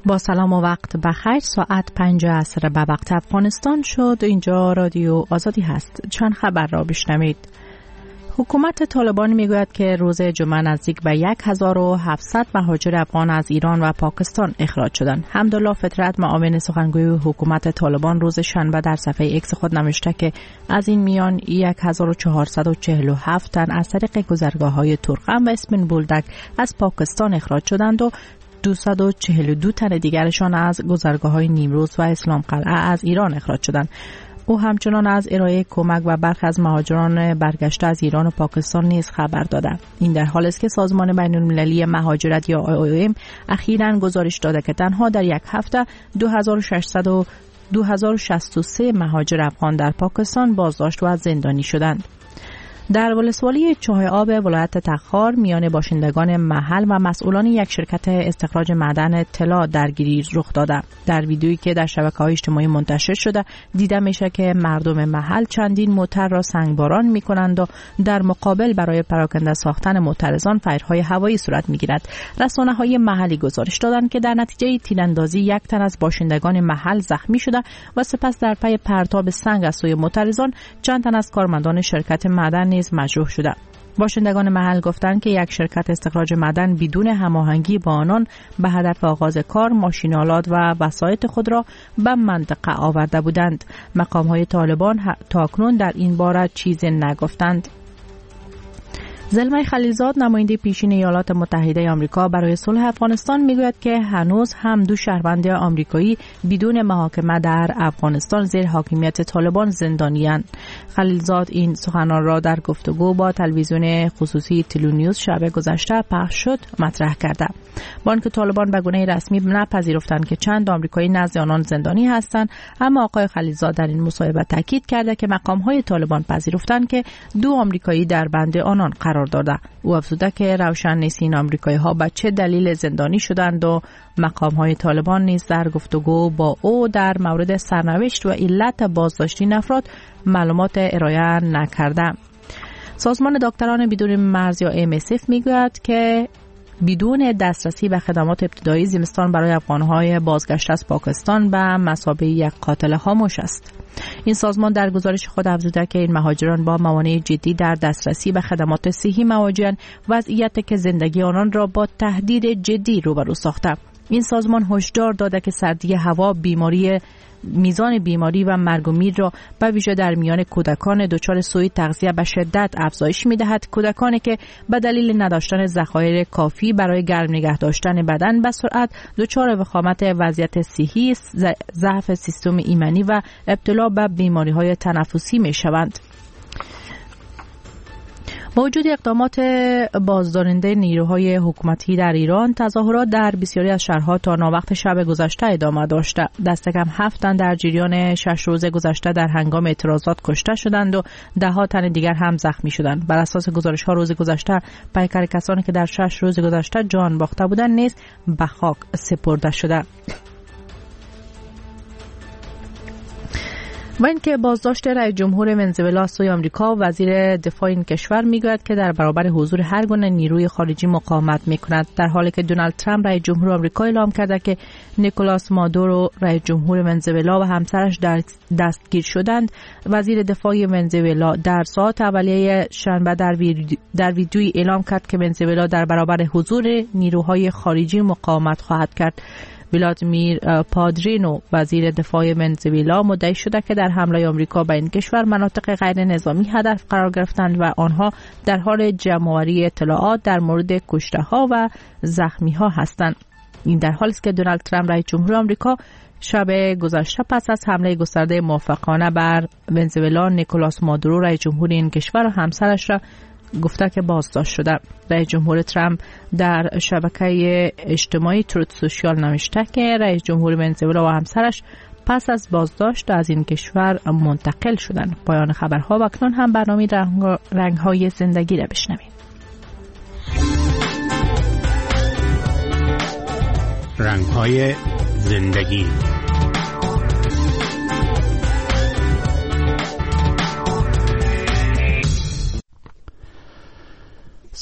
با سلام و وقت بخیر. ساعت 5 عصر به وقت افغانستان شد. اینجا رادیو آزادی هست. چند خبر را بشنوید. حکومت طالبان میگوید که روز جمعه نزدیک به 1700 مهاجر افغان از ایران و پاکستان اخراج شدند. حمدالله فطرت، معاون سخنگوی حکومت طالبان، روز شنبه در صفحه ایکس خود نوشته که از این میان 1447 تن از طریق گذرگاه‌های تورخم و اسمن بولدک از پاکستان اخراج شدند و 242 تن دیگرشان از گذرگاه‌های نیمروز و اسلام قلعه از ایران اخراج شدند. او همچنان از ارائه کمک و برخی از مهاجران برگشته از ایران و پاکستان نیز خبر داده. این در حالی است که سازمان بین‌المللی مهاجرت یا IOM اخیراً گزارش داده که تنها در یک هفته 2063 مهاجر افغان در پاکستان بازداشت و زندانی شدند. در ولسوالی چاه آب ولایت تخار میان باشندگان محل و مسئولان یک شرکت استخراج معدن طلا درگیری رخ داده. در ویدیویی که در شبکه‌های اجتماعی منتشر شده دیده میشه که مردم محل چندین موتر را سنگباران میکنند و در مقابل برای پراکنده ساختن معترضان فایرهای هوایی صورت میگیرد. رسانه‌های محلی گزارش دادند که در نتیجه تیراندازی یک تن از باشندگان محل زخمی شده و سپس در پی پرتاب سنگ از سوی معترضان چند تن از کارمندان شرکت معدن نیز مجروح شده. باشندگان محل گفتند که یک شرکت استخراج معدن بدون هماهنگی با آنان به هدف آغاز کار ماشین‌آلات و وسایط خود را به منطقه آورده بودند. مقام‌های طالبان تاکنون در این باره چیزی نگفتند. زلمه خلیلزاد، نماینده پیشین ایالات متحده آمریکا برای صلح افغانستان، میگوید که هنوز هم 2 شهروند آمریکایی بدون محاکمه در افغانستان زیر حاکمیت طالبان زندانی‌اند. خلیلزاد این سخنان را در گفتگو با تلویزیون خصوصی تلونیوز شب گذشته پخش شد مطرح کرده. بانک طالبان به گونه رسمی نپذیرفتند که چند آمریکایی نزد آنان زندانی هستند، اما آقای خلیلزاد در این مصاحبه تاکید کرده که مقام‌های طالبان پذیرفتند که 2 آمریکایی در بند آنان قرار داده. او افزوده که روشن نیست این آمریکایی‌ها به چه دلیل زندانی شدند و مقام‌های طالبان نیز در گفتگو با او در مورد سرنوشت و علت بازداشت این افراد معلومات ارائه نکرده. سازمان دکتران بدون مرز یا MSF میگوید که بدون دسترسی به خدمات ابتدایی زمستان برای افغان‌های بازگشته از پاکستان به مثابه یک قاتل خاموش است. این سازمان در گزارش خود افزوده که این مهاجران با موانع جدی در دسترسی به خدمات صحی مواجه‌اند، وضعیتی که زندگی آنان را با تهدید جدی روبرو ساخته. این سازمان هشدار داده که سردی هوا میزان بیماری و مرگ و میر را به ویژه در میان کودکان دچار سوء تغذیه به شدت افزایش می‌دهد. کودکانی که به دلیل نداشتن ذخایر کافی برای گرم نگه داشتن بدن به سرعت دچار وخامت وضعیت صحی، ضعف سیستم ایمنی و ابتلا به بیماری‌های تنفسی می‌شوند. با وجود اقدامات بازدارنده نیروهای حکومتی در ایران، تظاهرات در بسیاری از شهرها تا ناوقت شب گذشته ادامه داشته. دست کم 7 تن در جریان 6 روز گذشته در هنگام اعتراضات کشته شدند و 10 تن دیگر هم زخمی شدند. بر اساس گزارش‌ها روز گذشته پیکر کسانی که در 6 روز گذشته جان باخته بودند نیز به خاک سپرده شده. و اینکه بازداشت رئیس جمهور ونزوئلا سوی آمریکا، وزیر دفاع این کشور میگوید که در برابر حضور هر گونه نیروی خارجی مقاومت میکند، در حالی که دونالد ترامپ رئیس جمهور آمریکا اعلام کرده که نیکولاس مادورو رئیس جمهور ونزوئلا و همسرش دستگیر شدند. وزیر دفاع ونزوئلا در ساعات اولیه شنبه در ویدیویی اعلام کرد که ونزوئلا در برابر حضور نیروهای خارجی مقاومت خواهد کرد. ولادیمیر پادرینو، وزیر دفاع ونزوئلا، مدعی شده که در حمله آمریکا به این کشور مناطق غیر نظامی هدف قرار گرفتند و آنها در حال جمع‌آوری اطلاعات در مورد کشته‌ها و زخمی‌ها هستند. این در حالی است که دونالد ترامپ رئیس جمهور آمریکا شب گذشته پس از حمله گسترده موافقانه بر ونزوئلا، نیکولاس مادورو رئیس جمهور این کشور و همسرش را گفته که بازداشت شده. رئیس جمهور ترامپ در شبکه اجتماعی تروت سوشیال نوشته که رئیس جمهور ونزوئلا و همسرش پس از بازداشت از این کشور منتقل شدند. پایان خبرها. و اکنون هم برنامه رنگ‌های زندگی را بشنویم. رنگ‌های زندگی.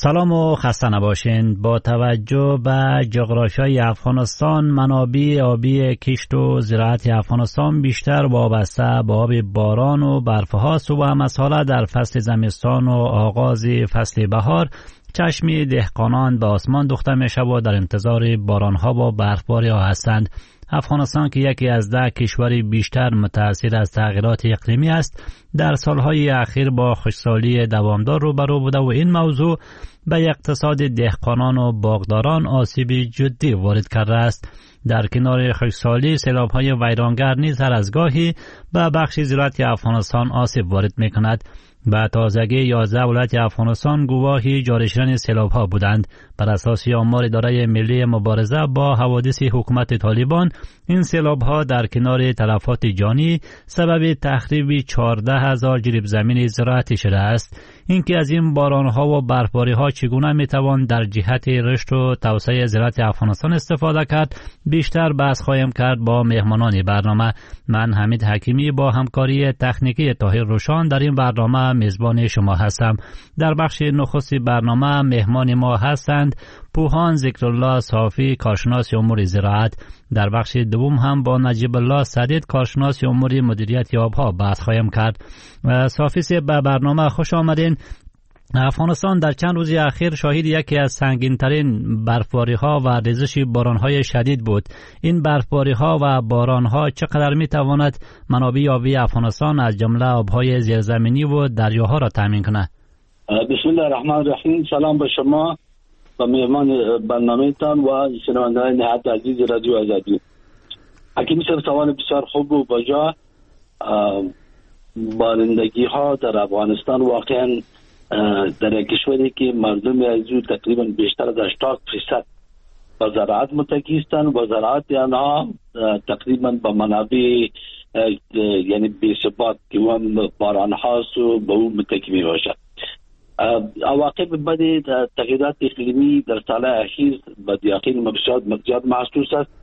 سلام و خسته نباشین. با توجه به جغرافیای افغانستان، منابع آبی کشت و زراعت افغانستان بیشتر وابسته به آب باران و برفهاست و هم از حالا در فصل زمستان و آغاز فصل بهار چشم دهقانان به آسمان دوخته می شود و در انتظار بارانها و برفباری ها هستند. افغانستان که یکی از 10 کشور بیشتر متأثر از تغییرات اقلیمی است، در سالهای اخیر با خشکسالی دوامدار روبرو بوده و این موضوع به اقتصاد دهقانان و باغداران آسیب جدی وارد کرده است. در کنار خشکسالی، سیلاب‌های ویرانگر نیز هر از گاهی به بخش زراعت افغانستان آسیب وارد می‌کند. به تازگی 11 ولایت افغانستان گواهی جاری شدن سیلاب‌ها بودند. بر اساس آمار اداره ملی مبارزه با حوادث حکومت طالبان، این سیلاب‌ها در کنار تلفات جانی سبب تخریب 14,000 جریب زمین زراعتی شده است. اینکه از این باران‌ها و برفباری‌ها چگونه می‌توان در جهت رشد و توسعه زراعت افغانستان استفاده کرد، بیشتر بحث خواهیم کرد با مهمانان برنامه. من حمید حکیمی با همکاری تکنیکی طاهر روشان در این برنامه میزبان شما هستم. در بخش نخست برنامه مهمان ما هستند پوهان ذکرالله صافی، کارشناس امور زراعت. در بخش دوم هم با نجیب الله سدید، کارشناس امور مدیریت آبها بحث خواهیم کرد. صافی به برنامه خوش آمدین. افغانستان در چند روز اخیر شاهد یکی از سنگین‌ترین برفباری‌ها و ریزش باران‌های شدید بود. این برفباری‌ها و باران‌ها چقدر می‌تواند منابع آبی افغانستان از جمله آب‌های زیرزمینی و دریاها را تامین کند؟ بسم الله الرحمن الرحیم. سلام به شما و مهمان برنامه‌تان و شنوندگان نهایت عزیز رادیو آزادی. حکیم صاحب سوال بسیار خوب و باجا. بارندگی‌ها در افغانستان واقعاً در کشوری که مردم از او تقریبا بیشتر از 80% به زراعت متکی هستند و زراعت آنها تقریبا به منابع یعنی بی‌ثبات که هم باران هاست و به او متکی می باشد. عواقب بد تغییرات اقلیمی در سال اخیر به یقین بسیار محسوس است.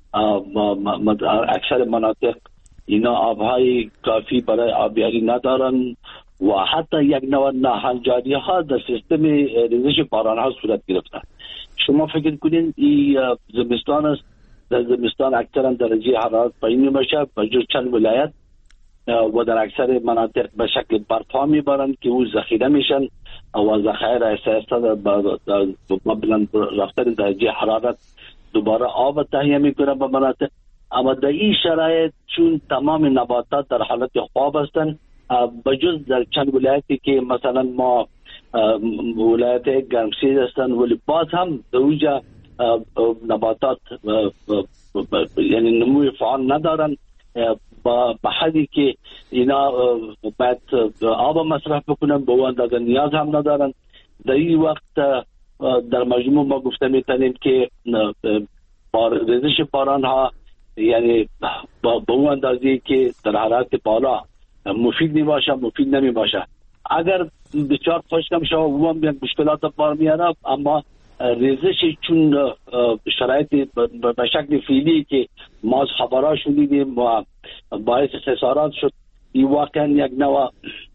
اکثر مناطق اینا آبهای کافی برای آبیاری ندارند و حتی یک نوع ناهنجاری ها در سیستم ریزش باران ها صورت گرفته. شما فکر کنید این زمستان است، در زمستان اکثرا درجه حرارت پایین میباشه به جز چند ولایت و در اکثر مناطق به شکل برپا میبارند که او ذخیره میشن و ذخایر احساسات مبلغ رفتن درجه حرارت دوباره آب تهیه میکنه به مناطق. اما در این شرایط چون تمام نباتات در حالت خواب هستند، بجز در چند ولایتی که مثلا ما ولایت گرمسیر هستند ولی باز هم در اونجا نباتات یعنی نموی فعال ندارن به حدی که اینا باید آب مصرف بکنن، به اون اندازه نیاز هم ندارن. در این وقت در مجموع ما گفته میتونیم که ریزش باران ها یعنی به اون اندازه که در حالت بالا مفید می باشه مفید نمی باشه. اگر بسیار خشکم شود و هم یک مشکلات بار میاره، اما ریزش چون شرایط به شکل فعلی که ما از خبرها شنیدیم و باعث خسارات شد، این واقعا یک نوع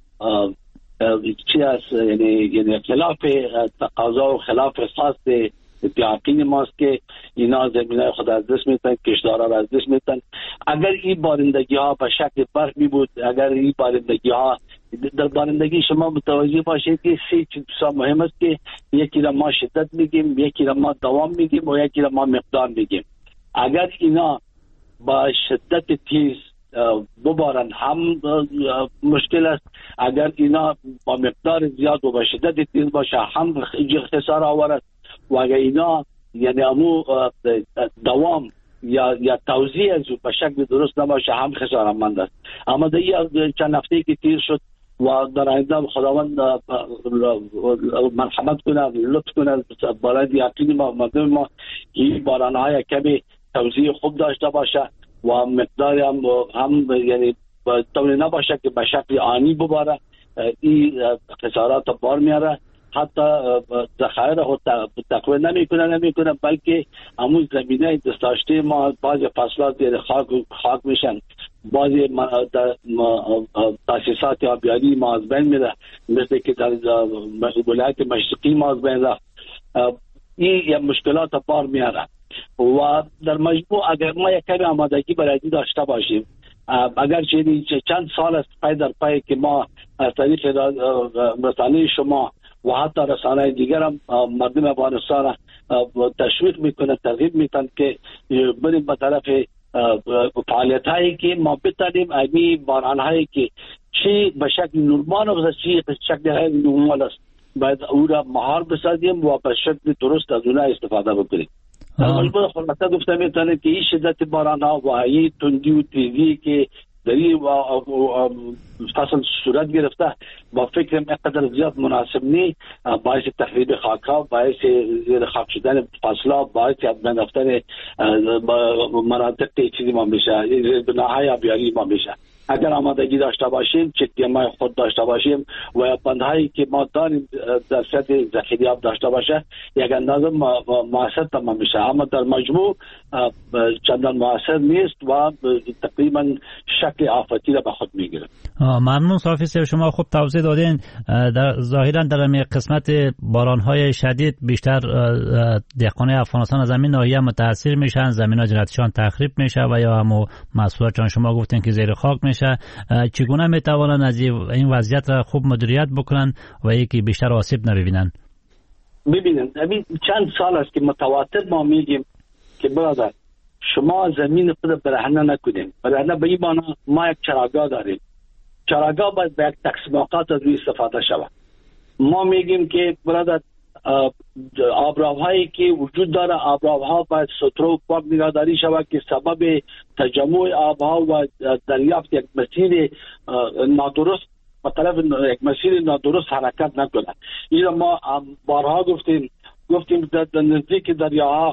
چی است یعنی خلاف تقاضا و خلاف خاص یقین ماست که اینا زمینای خود از دست میتن، کشدارا را از دست میتن. اگر این بارندگی ها به شکل برف می بود، اگر این بارندگی ها در بارندگی شما متوجه باشید که 3 چیز مهم است که یکی را ما شدت میگیم، یکی را ما دوام میگیم و یکی را ما مقدار میگیم. اگر اینا با شدت تیز ببارن هم مشکل است، اگر اینا با مقدار زیاد و با شدت تیز باشه هم خسارت آور است. و اگر اینا یعنی امو دوام یا توزیع از به شکل درست نباشه هم خسارتمند است. اما در چند هفته که تیر شد و در آینده خداوند مرحمت کنه، لطف کنه برای یقین ما مردم ما این باران‌های کمی توزیع خوب داشته باشه و مقدار هم یعنی طوری نباشه که به شکل آنی بباره. این خسارات بار میاره، حتی ذخایر خود تقویت نمیکنه بلکه همون زمینه دستاشته ما بعضی فصلات زیر خاک میشن، بعضی تاسیسات آبیاری ما از بین میره. مثل که در ولایت مشرقی ما از بین رفت. این مشکلات بار میاره و در مجموع اگر ما یک کمی آمادگی برای داشته باشیم، اگر چند سال است پای در پای که ما از طریق رسانه شما و حتی رسانه دیگر هم مردم افغانستان تشویق میکنه، ترغیب میکنه که بریم به طرف فعالیت هایی که ما بتانیم امی باران هایی که چی به شکل نورمال و چی به شکل غیر نورمال است باید او را مهار بسازیم و به شکل درست از اونها استفاده بکنیم. در مجموع خلاصه گفته میتونه که این شدت باران ها و این تندی و تیزی که در این فصل صورت گرفته با فکرم اقدر زیاد مناسب نی، باعث تخریب خاک ها، باعث زیر خاک شدن فصل ها، باعث از بین رفتن مناطق چیزی ما میشه، بناهای آبیاری ما میشه. اگر آمادگی داشته باشیم، چک‌دیم‌های خود داشته باشیم و بندهایی که ما داریم در سطح ذخیره آب داشته باشه، یک اندازه موثر تمام میشه. اما در مجموع چندان موثر نیست و تقریبا شکل آفتی را به خود میگیره. ممنون صافی صاحب، شما خوب توضیح دادین. ظاهرا در این قسمت باران‌های شدید بیشتر دهقانان افغانستان از زمین ناحیه متاثر میشن، زمین‌ها جنتیشان تخریب میشه و یا هم محصولات شما گفتین که زیر خاک میشه. چگونه میتوانند از این وضعیت را خوب مدیریت بکنن و یکی بیشتر آسیب نبینن؟ ببینید چند سال است که متواتر ما میگیم که برادر شما زمین خود برهنه نکنید. برهنه به این معنی ما یک چراگاه داریم، چراگاه باید به یک تقسیمات از روی استفاده شود. ما میگیم که برادر آبراوهایی که وجود داره، آبراوها باید سترو و پاک نگهداری شود که سبب تجمع آبها و دریافت یک مسیر نادرست به طرف یک مسیر نادرست حرکت نکنه. این ما بارها گفتیم در نزدیک دریاها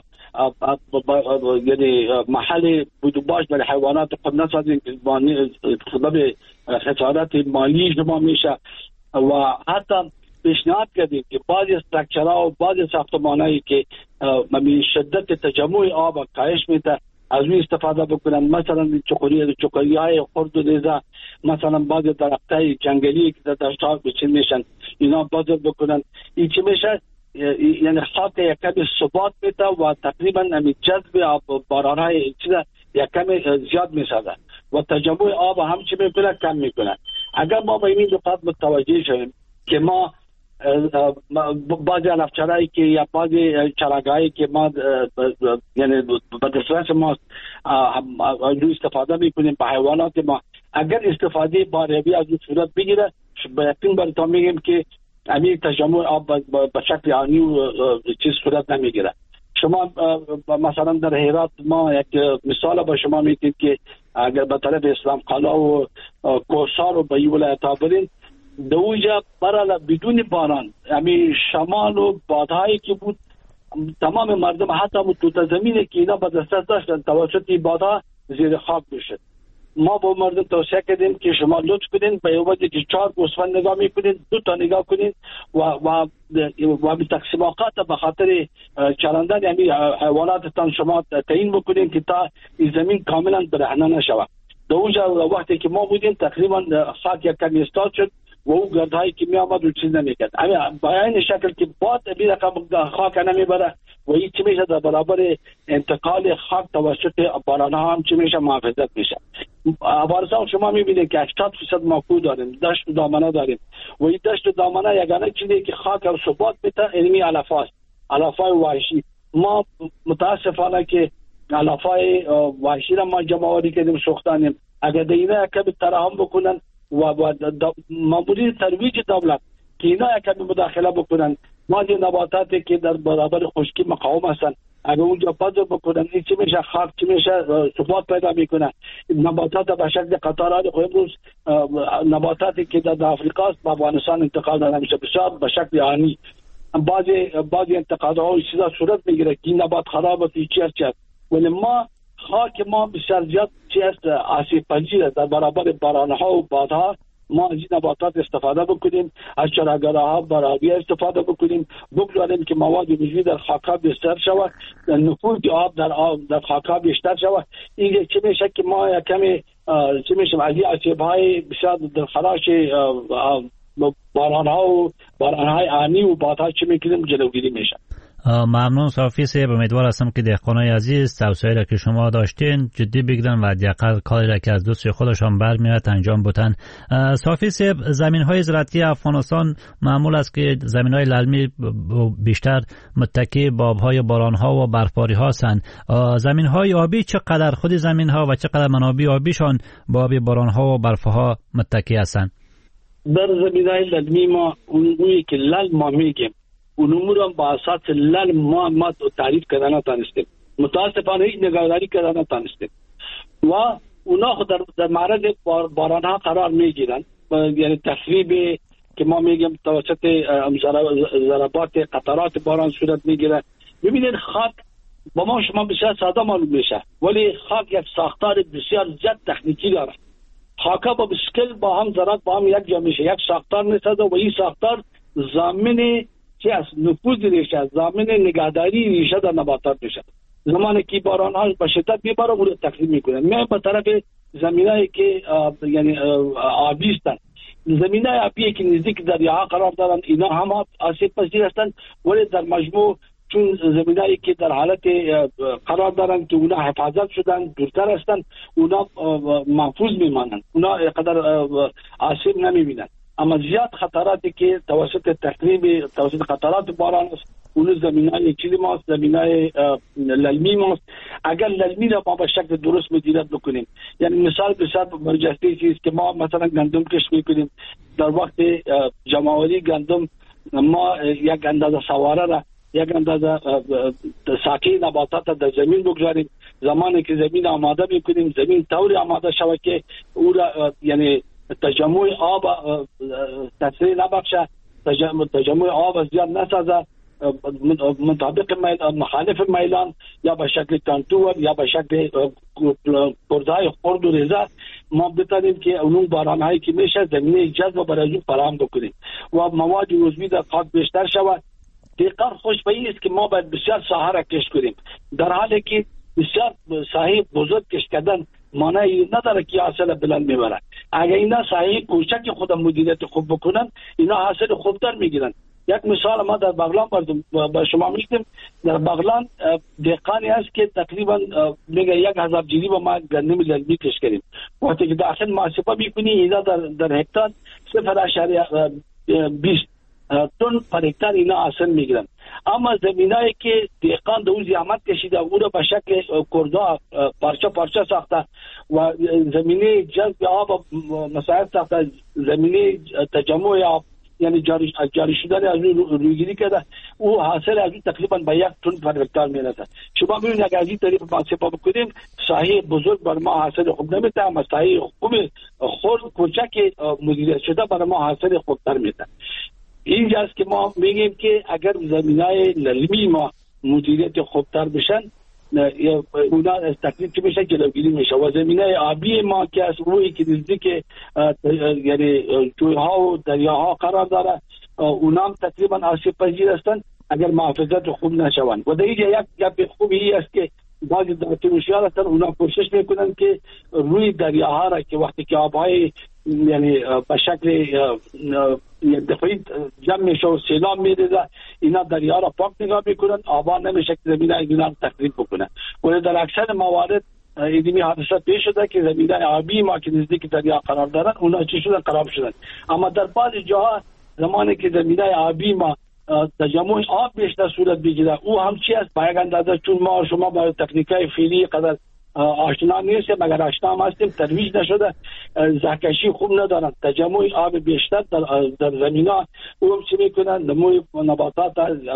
یعنی محل بودوباش برای حیوانات خود نسازیم، سبب خسارت مالی شما میشه. و حتی پیشنهاد کردیم که بعضی استراکچرها و بعضی ساختمانایی که شدت تجمع آب و کاهش میده از روی استفاده بکنن، مثلا چوکری‌های خرد و ریزه، مثلا بعضی درختای جنگلی که در دشت‌ها بچین میشن اینا بازار بکنن. این چی میشه؟ یعنی خاک یک کمی ثبات میده و تقریبا جذب آب باران‌های چیزا یک کمی زیاد میسازه و تجمع آب هم چی میکنه؟ کم میکنه. اگر ما به این نکات متوجه شویم که ما بعضی علفچرایی که یا بعضی چراگاهایی که ما یعنی به دسترس ما روی استفاده میکنیم به حیوانات ما، اگر استفاده با روی از این صورت بگیره به یقین براتون میگیم که همین تجمع آب به شکل آنی و چیز صورت نمیگیره. شما مثلا در هرات ما یک مثال با شما میگیم که اگر به طرف اسلام قلعه و کوسار و به این ولایت ها برین، دوجا برای بدون باران همین شمال و بادهایی که بود تمام مردم حتی تو زمینی که اینا به دست داشتن توسط بادها زیر خاک بشد. ما با مردم توصیه کردیم که شما لطف کنین به وجه که 4 گوسفند نگاه میکنین، 2 تا نگاه کنین و به تقسیمات به خاطر چرندن یعنی حیواناتتان شما تعیین بکنین که تا این زمین کاملا برهنه نشود. دوجا وقتی که ما بودیم تقریبا خاک یک کمی استاد شد و او گردهایی که می آمد و چیز نمی کرد. با این شکل که باد بی رقم خاک نمی بره و این چی میشه در برابر انتقال خاک توسط باران ها هم چی میشه محافظت میشه. افغانستان شما میبینید که 80% ماکو داریم، دشت و دامنه داریم و این دشت و دامنه یگانه چیزی که خاک رو ثبات میده علمی علفاست، علفای وحشی. ما متاسفانه که علفای وحشی را ما جمع آوری کردیم سوختانیم. اگر دینا کمی ترحم بکنن و مامورین ترویج دولت که اینا کمی مداخله بکنن، ما دی نباتاتی که در برابر خشکی مقاوم هستن اگر اونجا بذر بکنن این چی میشه؟ خاک چی میشه؟ ثبات پیدا میکنه. نباتات به شکل قطارات امروز نباتاتی که در افریقا است به افغانستان انتقال داده میشه بسیار به شکل آنی. بعضی انتقادها چیزا صورت میگیره که این نبات خراب است چی است، ولی ما خاک ما بسیار زیاد چی است آسیب پذیر در برابر بارانها و بادها. ما از این نباتات استفاده بکنیم، از چراگاه‌ها برای استفاده بکنیم، بگذاریم که مواد ویژه‌ای در خاک‌ها بیشتر شود، نفوذ آب در خاک‌ها بیشتر شود. این چه میشه که ما کمی چه میشه از این آسیب‌های بسیار در خراش بارانهای آنی و بادها چه میکنیم جلوگیری میشه. ممنون صافی صاحب. امیدوار هستم که دهقانای عزیز توصیه‌ای را که شما داشتین جدی بگیرن و حداقل کاری را که از دست خودشان برمیاد انجام بدن. صافی صاحب، زمین‌های زراعتی افغانستان معمول است که زمین‌های للمی بیشتر متکی به آب‌های باران‌ها و برفباری‌ها هستند. زمین‌های آبی چقدر خود زمین‌ها و چقدر منابع آبیشان به آب باران‌ها و برف‌ها متکی هستند؟ در زمین‌های للمی ما اونی که لل ما میگیم اون امور هم با اساس لل ما تعریف کردن نتونستیم، متاسفانه هیچ نگهداری کردن نتونستیم و اونا خود در معرض بارانها قرار میگیرن، یعنی تخریب که ما میگیم توسط ضربات قطرات باران صورت میگیره. ببینید خاک با ما شما بسیار ساده معلوم میشه، ولی خاک یک ساختار بسیار زیاد تکنیکی داره. خاکا با بسکل با هم ذرات با هم یک جا میشه، یک ساختار میسازه و این ساختار ضامن چی از نفوذ ریشه، ضامن نگهداری ریشه در نباتات میشه. زمانی که باران ها به شدت میباره اون رو تخریب میکنه. من به طرف زمینایی که یعنی آبی هستند، زمینای آبی که نزدیک دریاها قرار دارند اینا هم آسیب پذیر هستند، ولی در مجموع چون زمینایی که در حالت قرار دارند که اونا حفاظت شدن دورتر هستند اونا محفوظ میمانند، اونا قدر آسیب نمیبینند. اما زیاد خطراتی که توسط تخریب توسط خطرات باران است اون زمینای چیلی ماست، زمینای للمی ماست. اگر للمی را ما به شکل درست مدیریت بکنیم، یعنی مثال بسیار برجسته چیز که ما مثلا گندم کشت میکنیم، در وقت جمع‌آوری گندم ما یک اندازه سواره را یک اندازه ساقه نباتات در زمین بگذاریم. زمانی که زمین آماده میکنیم زمین طوری آماده شود که او را یعنی تجمع آب تاثیر نبخشه، تجمع آب زیاد نسازه، مطابق مخالف میلان یا به شکل کانتور یا به شکل پرزای خرد و ریزه ما بتانیم که اون بارانهایی که میشه زمینه جذب برای فراهم بکنیم و مواد عضوی در خاک بیشتر شود. دقیقاً خوش به این است که ما باید بسیار ساحه را کشت کنیم، در حالی که بسیار ساحه بزرگ کشت کردن معنی نداره که حاصل بلند میبرن. اگر اینا ساحه کوچک خودم مدیریت خوب بکنن اینا حاصل خوبتر میگیرن. یک مثال ما در بغلان با شما میگم، در بغلان دهقانی هست که تقریبا میگه 1000 جریب ما گندم للمی کشت کردیم. وقتی که داخل محاسبه میکنی اینا در هکتار 0.20 تن پر هکتار اینا حاصل میگیرن. اما زمینایی که دهقان دو زحمت کشیده او را به شکل کردا پارچه پارچه ساخته و زمینه جذب آب مساعد ساخته، زمینه تجمع آب یعنی جاری شدن از رویگیری کرده، او حاصل از تقریبا به 1 تن پر هکتار میرسه. شما ببینید اگر از این طریق محاسبه بکنیم ساحه بزرگ بر ما حاصل خوب نمیده، اما ساحه خوب خرد کوچک مدیریت شده بر ما حاصل خوبتر میده. اینجاست که ما میگیم که اگر زمینای للمی ما مدیریت خوبتر بشن اونا از تکلیف که میشه جلوگیری میشه و زمینای آبی ما که از روی که نزدیک یعنی جویها و دریاها قرار داره اونا هم تقریبا آسیب پذیر هستند اگر محافظت خوب نشوند. و در اینجا یک گپ خوبی است که بعضی دانشجویان هستند اونا کوشش میکنن که روی دریاها را که وقتی که آبهای یعنی به شکل یک دفعی جمع میشه و سیلاب میریزه اینا دریا را پاک نگاه میکنن، آبا نمیشه که زمینه اینا تخریب بکنن. ولی در اکثر موارد ایدمی حادثه پیش شده که زمینه آبی ما که نزدیک دریا قرار دارن اونا چی شدن؟ خراب شدن. اما در بعضی جاها زمانی که زمینه آبی ما تجمع آب بیشتر صورت بگیره او هم چی است؟ با یک اندازه چون ما شما با تکنیکای فعلی قدر آشنا نیستیم، مگر آشنا هم هستیم ترویج نشده، زهکشی خوب ندارن، تجمع آب بیشتر در زمینه او چی میکنن؟ نموی نباتات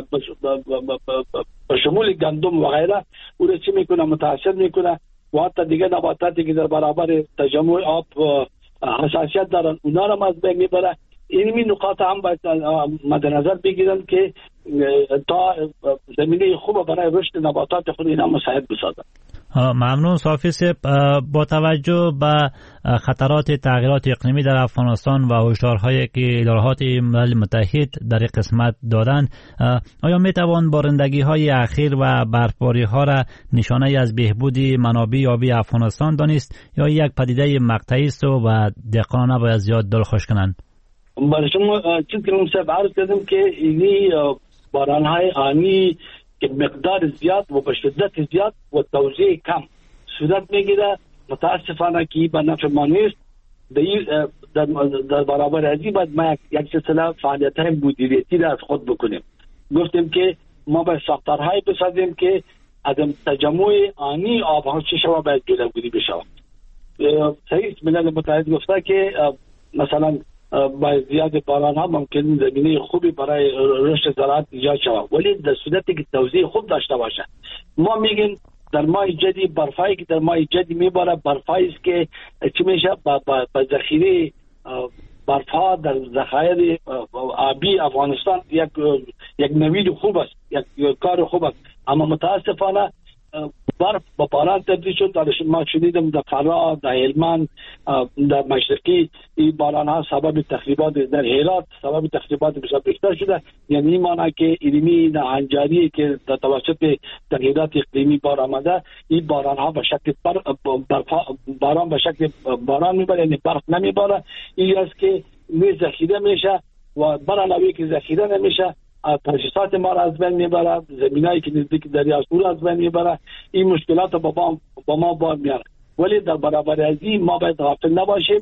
به شمول گندم و غیره او را چی میکنه؟ متاثر میکنه و حتی دیگه نباتاتی که در برابر تجمع آب حساسیت دارن اونا را از بین میبره. اینمی نقاط هم باید مد نظر بگیرن که تا زمینه خوب برای رشد نباتات خود اینا مساعد بسازن. ممنون صافی صاحب. با توجه به خطرات تغییرات اقلیمی در افغانستان و هشدارهایی که ادارات ملل متحد در این قسمت دادند، آیا می توان بارندگی های اخیر و برفباری ها را نشانه از بهبود منابع آبی افغانستان دانست یا یک پدیده مقطعی است و دهقانان نباید زیاد دل خوش کنند؟ برای شما چیز که من عرض کردم که اینی بارانهای آنی که مقدار زیاد و به شدت زیاد و توزیع کم صورت میگیره، متاسفانه که به نفع ما نیست. در برابر ازی باید ما یک سلسله فعالیت‌های مدیریتی را از خود بکنیم. گفتیم که ما باید ساختارهای بسازیم که عدم تجمع آنی آبها چه شود باید جلوگیری بشود. صحیح ملل متحد گفته که مثلا با زیاد باران ها ممکن زمینه خوبی برای رشد زراعت ایجاد شود، ولی در صورتی که توزیع خوب داشته باشه. ما میگیم در ماه جدی برفایی که در ماه جدی میباره، برفایی است که چی میشه با ذخیره برفها در ذخایر آبی افغانستان یک نوید خوب است، یک کار خوب است. اما متاسفانه برف با باران تبدیل شد. ما شنیدم در فرا، در هلمند، در مشرقی این باران ها سبب تخریبات، در هرات سبب تخریبات بسیار بیشتر شده. یعنی این معنی که علمی نهنجاری که در توسط تغییرات اقلیمی بار آمده، این باران ها به شکل باران به شکل باران میباره، یعنی برف نمیباره. این است که ذخیره میشه و بر علاوه که ذخیره نمیشه تاسیسات ما را از بین میبره، زمینایی که نزدیک دریا سور از بین میبره. این مشکلات با ما بار میاره. ولی در برابر ازی ما باید غافل نباشیم.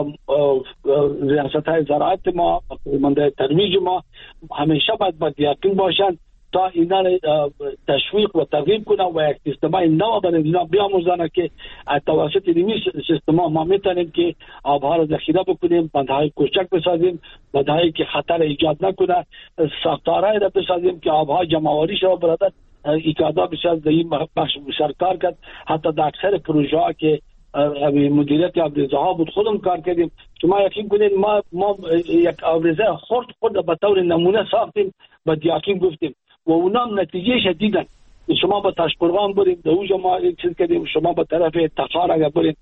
ریاست های زراعت ما، منده ترویج ما همیشه باید یقین باشند تا اینا تشویق و ترغیب کنن و یک سیستم نو برای اینا بیاموزن که توسط این سیستم ما میتونیم که آبها را ذخیره بکنیم، بندهای کوچک بسازیم، بندهایی که خطر ایجاد نکنه، ساختارهایی را بسازیم که آبها جمع‌آوری شود. برادر ایجادا بسیار در این بخش بسیار کار کرد. حتی در اکثر پروژه ها که مدیریت آبریزها بود خودم کار کردیم. شما یقین کنید ما یک آبریزه خرد به طور نمونه ساختیم، به دیاکین گفتیم و اونام نتیجه دیدن. شما با تاشقرغان برید، دوجا ما یک چیز کردیم. شما با طرف تخار اگر برید،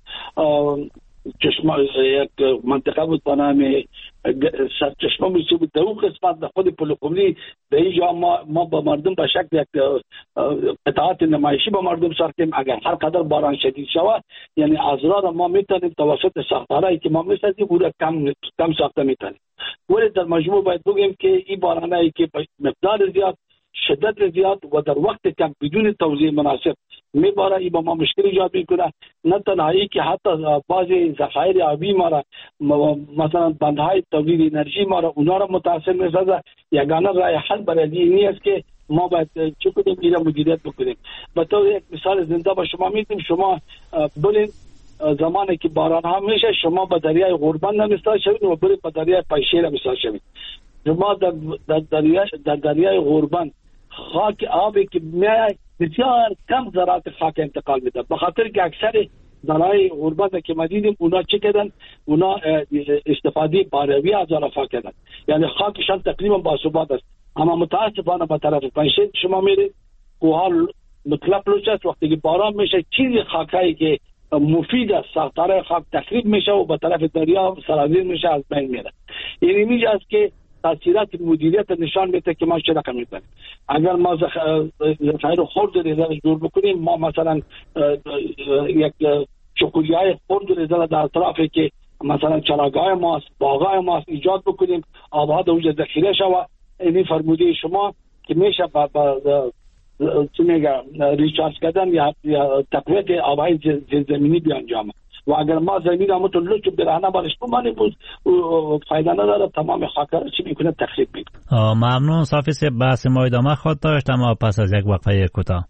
یک منطقه بود با نام سرچشمه میشه بود، در اون قسمت در خود پلوکومنی در اینجا ما با مردم به شکل یک قطعات نمایشی با مردم ساختیم. اگر هر قدر باران شدید شود، یعنی ازرار ما میتونیم توسط ساختارهایی که ما میسازیم او را کم ساخته میتونیم. ولی در مجموع باید بگیم که این بارانهایی که مقدار زیاد، شدت زیاد و در وقت کم بدون توزیع مناسب میباره، این با ما مشکل ایجاد میکنه. نه تنهایی که حتی بعضی ذخایر آبی ما را، مثلا بندهای تولید انرژی ما را، اونا را متاثر میسازه. یگانه راه حل برای این است که ما باید چه کنیم؟ این را مدیریت بکنیم. به طور یک مثال زنده با شما میگم، شما برید زمانی که باران ها میشه، شما به دریای غربند نمیستاد شوید و برید به دریای پایشیر میستاد شوید. شما در دریای غربند خاک آبی که بسیار کم ذرات خاک انتقال میده، به خاطر که اکثر دریای غربت که ما دیدیم اونا چه کردن؟ اونا استفاده باروی از آن رفع کردن، یعنی خاکشان تقریبا باثبات است. اما متاسفانه به طرف پنشید شما میرید کوها مطلق لوچ است. وقتی که باران میشه چیزی خاکایی که مفید است ساختار خاک تخریب میشه و به طرف دریا سرازیر میشه، از بین میره. یعنی میگه است که تاثیرات مدیریت نشان میده که ما چه رقم میکنیم. اگر ما ذخایر خرد ریزه جور بکنیم، ما مثلا یک چکولیای خرد ریزه در اطرافی که مثلا چراگاه ماست، باغای ماست ایجاد بکنیم، آبها در اونجا ذخیره شود. این فرموده شما که میشه چی میگه ریچارج کردن یا تقویت آبهای زمینی بیانجامه. و اگر ما زمین همونطور لچ برهنه بارش بمانیم بود فایده نداره، تمام خاک را چی میکنه؟ تخریب میکنه. ممنون صافی، بحث ما ادامه خواهد داشت اما پس از یک وقفه کوتاه.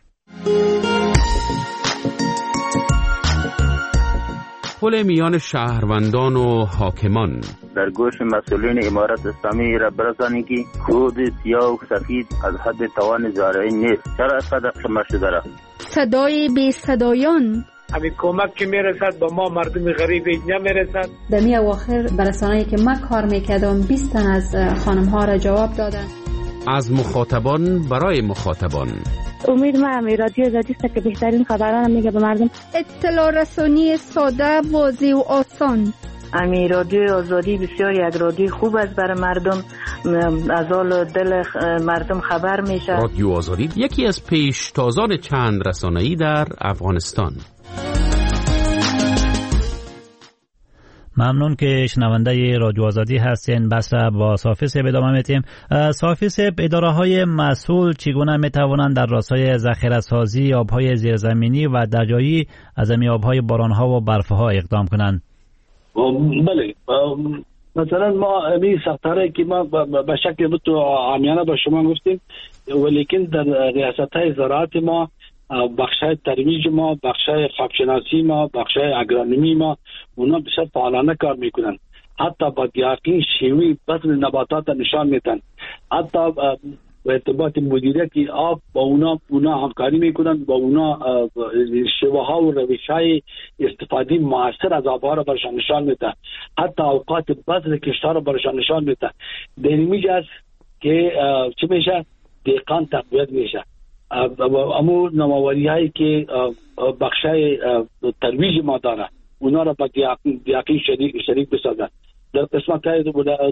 پل میان شهروندان و حاکمان. در گوش مسئولین امارت اسلامی را برسانید که کود سیاه و سفید از حد توان زارعی نیست. چرا اینقدر شما شده را؟ صدای بی صدایان. همین کمک که میرسد با ما مردم غریب نمیرسد. در می اواخر برسانه‌ای که من کار میکردم 20 تن از خانم ها را جواب دادن. از مخاطبان برای مخاطبان. امید ما رادیو آزادی است که بهترین خبران میگه به مردم. اطلاع رسانی ساده، واضح و آسان. رادیو آزادی بسیار یک رادیو خوب است برای مردم، از حال دل مردم خبر میشه. رادیو آزادی یکی از پیشتازان چند رسانه‌ای در افغانستان. ممنون که شنونده رادیو آزادی هستین. بس با صافی صاحب ادامه میتیم. صافی صاحب، اداره‌های مسئول چگونه میتوانند در راستای ذخیره سازی آبهای زیرزمینی و دریایی از این آبهای بارانها و برفها اقدام کنند؟ بله، مثلا ما این سختاره که ما به شکل عامیانه به شما گفتیم، ولیکن در ریاست‌های زراعت ما، بخشای ترویج ما، بخشای خاکشناسی ما، بخشای اگرونومی ما، اونا بسیار فعالانه کار میکنن. حتی با دیاقین شیوی بذر نباتات نشان میدن. حتی به ارتباط مدیریت آب با اونا همکاری میکنن، با اونا شیوه ها و روش های استفاده موثر از آبها را برشان نشان میده. حتی اوقات بذر کشتار را برشان نشان میده. در میجه است که چه میشه؟ دهقان تقویت میشه. امو نماوری هایی که بخشای ترویج ما داره اونا را با دیاقین شریک بسازن. در قسمت های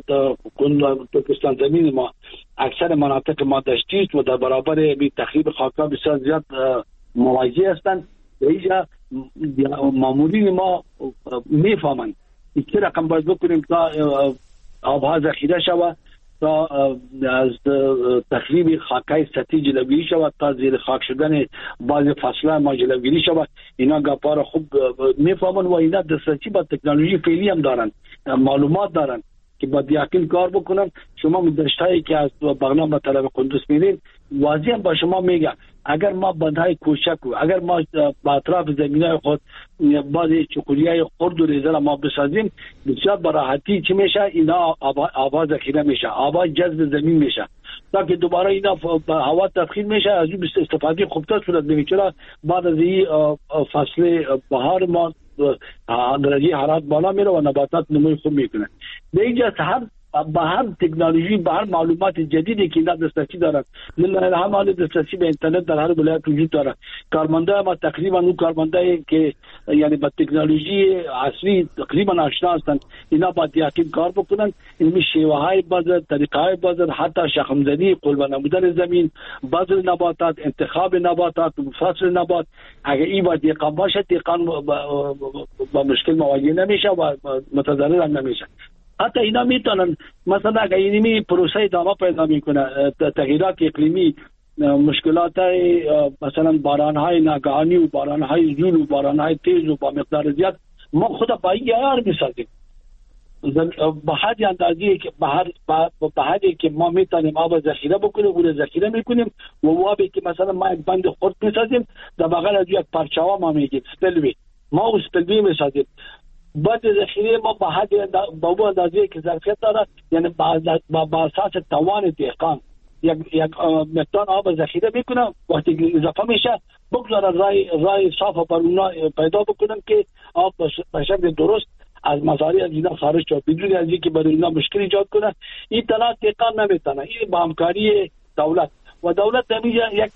ترکستان زمین ما اکثر مناطق ما دشتی و در برابر تخریب خاکا بسیار زیاد مواجه هستند. به اینجا مامورین ما میفهمند که رقم باید بکنیم تا آبها ذخیره شود، تا از تخریب خاکای سطحی جلوگیری شود، تا زیر خاک شدن بعض فصل‌ها ما جلوگیری شود. اینا گپا خوب میفهمن و اینا دسترسی با تکنولوژی فعلی هم دارن، معلومات دارن که با دیاقین کار بکنن. شما مدرسه‌ای که از بغلان به طرف قندوز میرین واضحا با شما میگه اگر ما بندهای کوچک و اگر ما با اطراف زمینای خود بعضی چقولیای خرد و ریزه ما بسازیم، بسیار براحتی چی میشه؟ اینا آبا ذخیره میشه، آبا جذب زمین میشه، تا که دوباره اینا هوا تبخیر میشه، از اون استفاده خوبتر صورت میگیره. چرا بعد از این فصل بهار ما درجه حرارت بالا میره و نباتات نموی خوب میکنه. به اینجا به هر تکنولوژی، به هر معلومات جدیدی که اینا دسترسی دارن، لله حال دسترسی به اینترنت در هر ولایت وجود داره. کارمندای ما تقریبا اون کارمندایی که یعنی با تکنولوژی عصری تقریبا آشنا هستند، اینا با دیاقین کار بکنن. این شیوه های بذر، طریقه های بذر، حتی شخم زدی، قلب نمودن زمین، بذر نباتات، انتخاب نباتات، فصل نبات، اگه این با دیقان باشه، دیقان با مشکل مواجه نمیشه و متضرر هم نمیشه. حتی اینا میتونن مثلا اگه اینمی پروسه ادامه پیدا میکنه، تغییرات اقلیمی، مشکلات مثلا بارانهای ناگهانی و بارانهای زور و بارانهای تیز و با مقدار زیاد، ما خدا با این یار میسازیم به حد اندازی که به حدی که ما میتونیم آب ذخیره بکنیم، اون ذخیره میکنیم و آبی که مثلا ما یک بند خرد میسازیم در بغل از یک پرچاوا ما میگیم سپلوی، ما اون سپلوی میسازیم. بعد ذخیره ما به حد با اندازه که ظرفیت داره، یعنی با اساس توان دهقان یک مقدار آب ذخیره میکنه، وقتی اضافه میشه بگذاره رای صاف بر اونا پیدا بکنن که آب به شکل درست از مزارع از اینا خارج شد بدون از اینکه برای اینا مشکل ایجاد کنه. این طلاق دهقان نمیتونه، این با همکاری دولت و دولت نمیشه. یک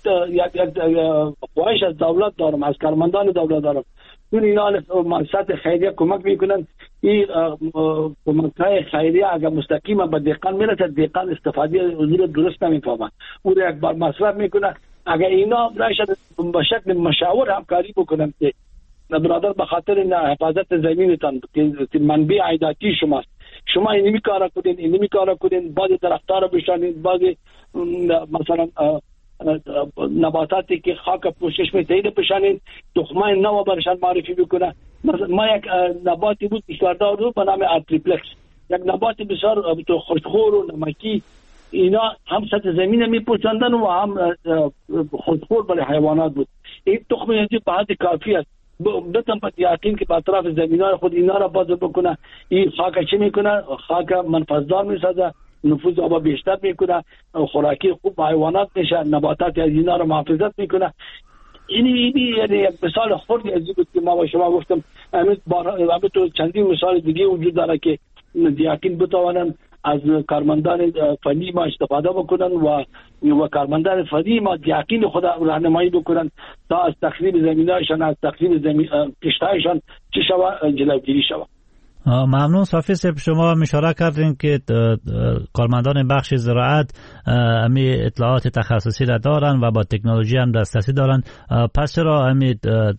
خواهش از دولت دارم، از کارمندان دولت دارم، چون اینا مؤسسات خیریه کمک میکنن. این کمک‌های خیریه اگر مستقیما به دهقان میرسه، دهقان استفاده حضور درست نمیفهمه، اون یک بار مصرف میکنه. اگر اینا راشد به شکل مشاور همکاری بکنن که برادر به خاطر حفاظت زمینتان که منبع عایداتی شماست، شما اینمی کارا کنین، بعضی درختار بشانید، بعضی مثلا نباتاتی که خاک پوشش میتونه بشانید، تخمه نو برشان معرفی بکنه. مثلا ما یک نباتی بود اشارده رو به نام ارتریپلکس، یک نبات بسیار خوشخور و نمکی، اینا هم سطح زمین میپوشاندن و هم خوشخور برای حیوانات بود. این تخمه اینجا به حد کافی است. بتم پت یقین که با اطراف زمینای خود اینا را باز بکنه. این خاک چی میکنه؟ خاک منفذدار میسازه، نفوذ آب بیشتر میکنه، خوراکی خوب حیوانات میشه، نباتات از اینا را محافظت میکنه. این یعنی یک مثال خردی از بود که ما با شما گفتم. همین تو چندین مثال دیگه وجود داره که دیاقین بتوانن از کارمندان فنی ما استفاده بکنن و کارمندان فنی ما دیاقین خود راهنمایی بکنن تا از تخریب زمینایشان، از تخریب کشتایشان چی شود جلوگیری شود. ممنون. صافی صاحب، شما اشاره کردین که کارمندان بخش زراعت امی اطلاعات تخصصی را دارن و با تکنولوژی هم دسترسی دارن، پس چرا امی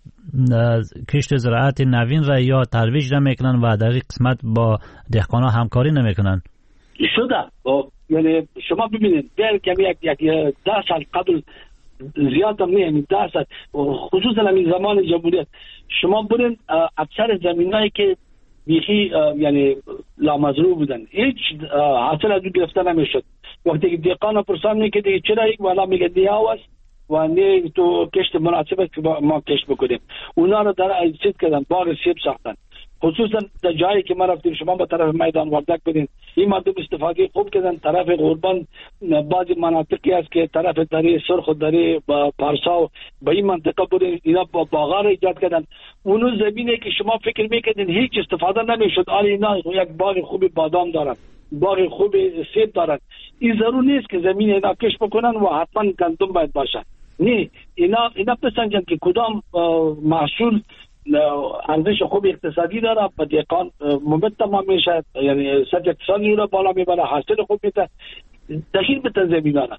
کشت زراعت نوین را یا ترویج نمیکنن و در این قسمت با دهقانا همکاری نمیکنن؟ شده یعنی شما ببینید در کمی یک 10 سال قبل زیاد هم نه 10 سال خصوصا همین زمان جمهوریت شما برین اکثر زمینایی که بیخی یعنی لامزرو بودن هیچ حاصل از گرفته نمیشد. وقتی که دهقان پرسان میکرد چرا یک والا میگه دیاواست و نه تو کشت مناسبه که ما کشت بکنیم، اونا رو در چیز کردن، باغ سیب ساختن. خصوصا در جایی که ما رفتیم شما به طرف میدان وردک بدین این مردم استفاده خوب کردن. طرف قربان بعضی مناطقی است که طرف دری سرخ و دری پارسا به این منطقه بودن، اینا باغا را ایجاد کردن. اونو زمینه که شما فکر میکردین هیچ استفاده نمیشد، آلی اینا یک باغ خوب بادام دارن، باغ خوب سیب دارن. این ضرور نیست که زمین اینا کش بکنن و حتما گندم باید باشه. نه، اینا بسنجن که کدام محصول ارزش خوب اقتصادی داره، به دهقان ممت تمام میشه، یعنی سطح اقتصادی رو بالا میبره، حاصل خوب میده. دخیل به تنظیمانه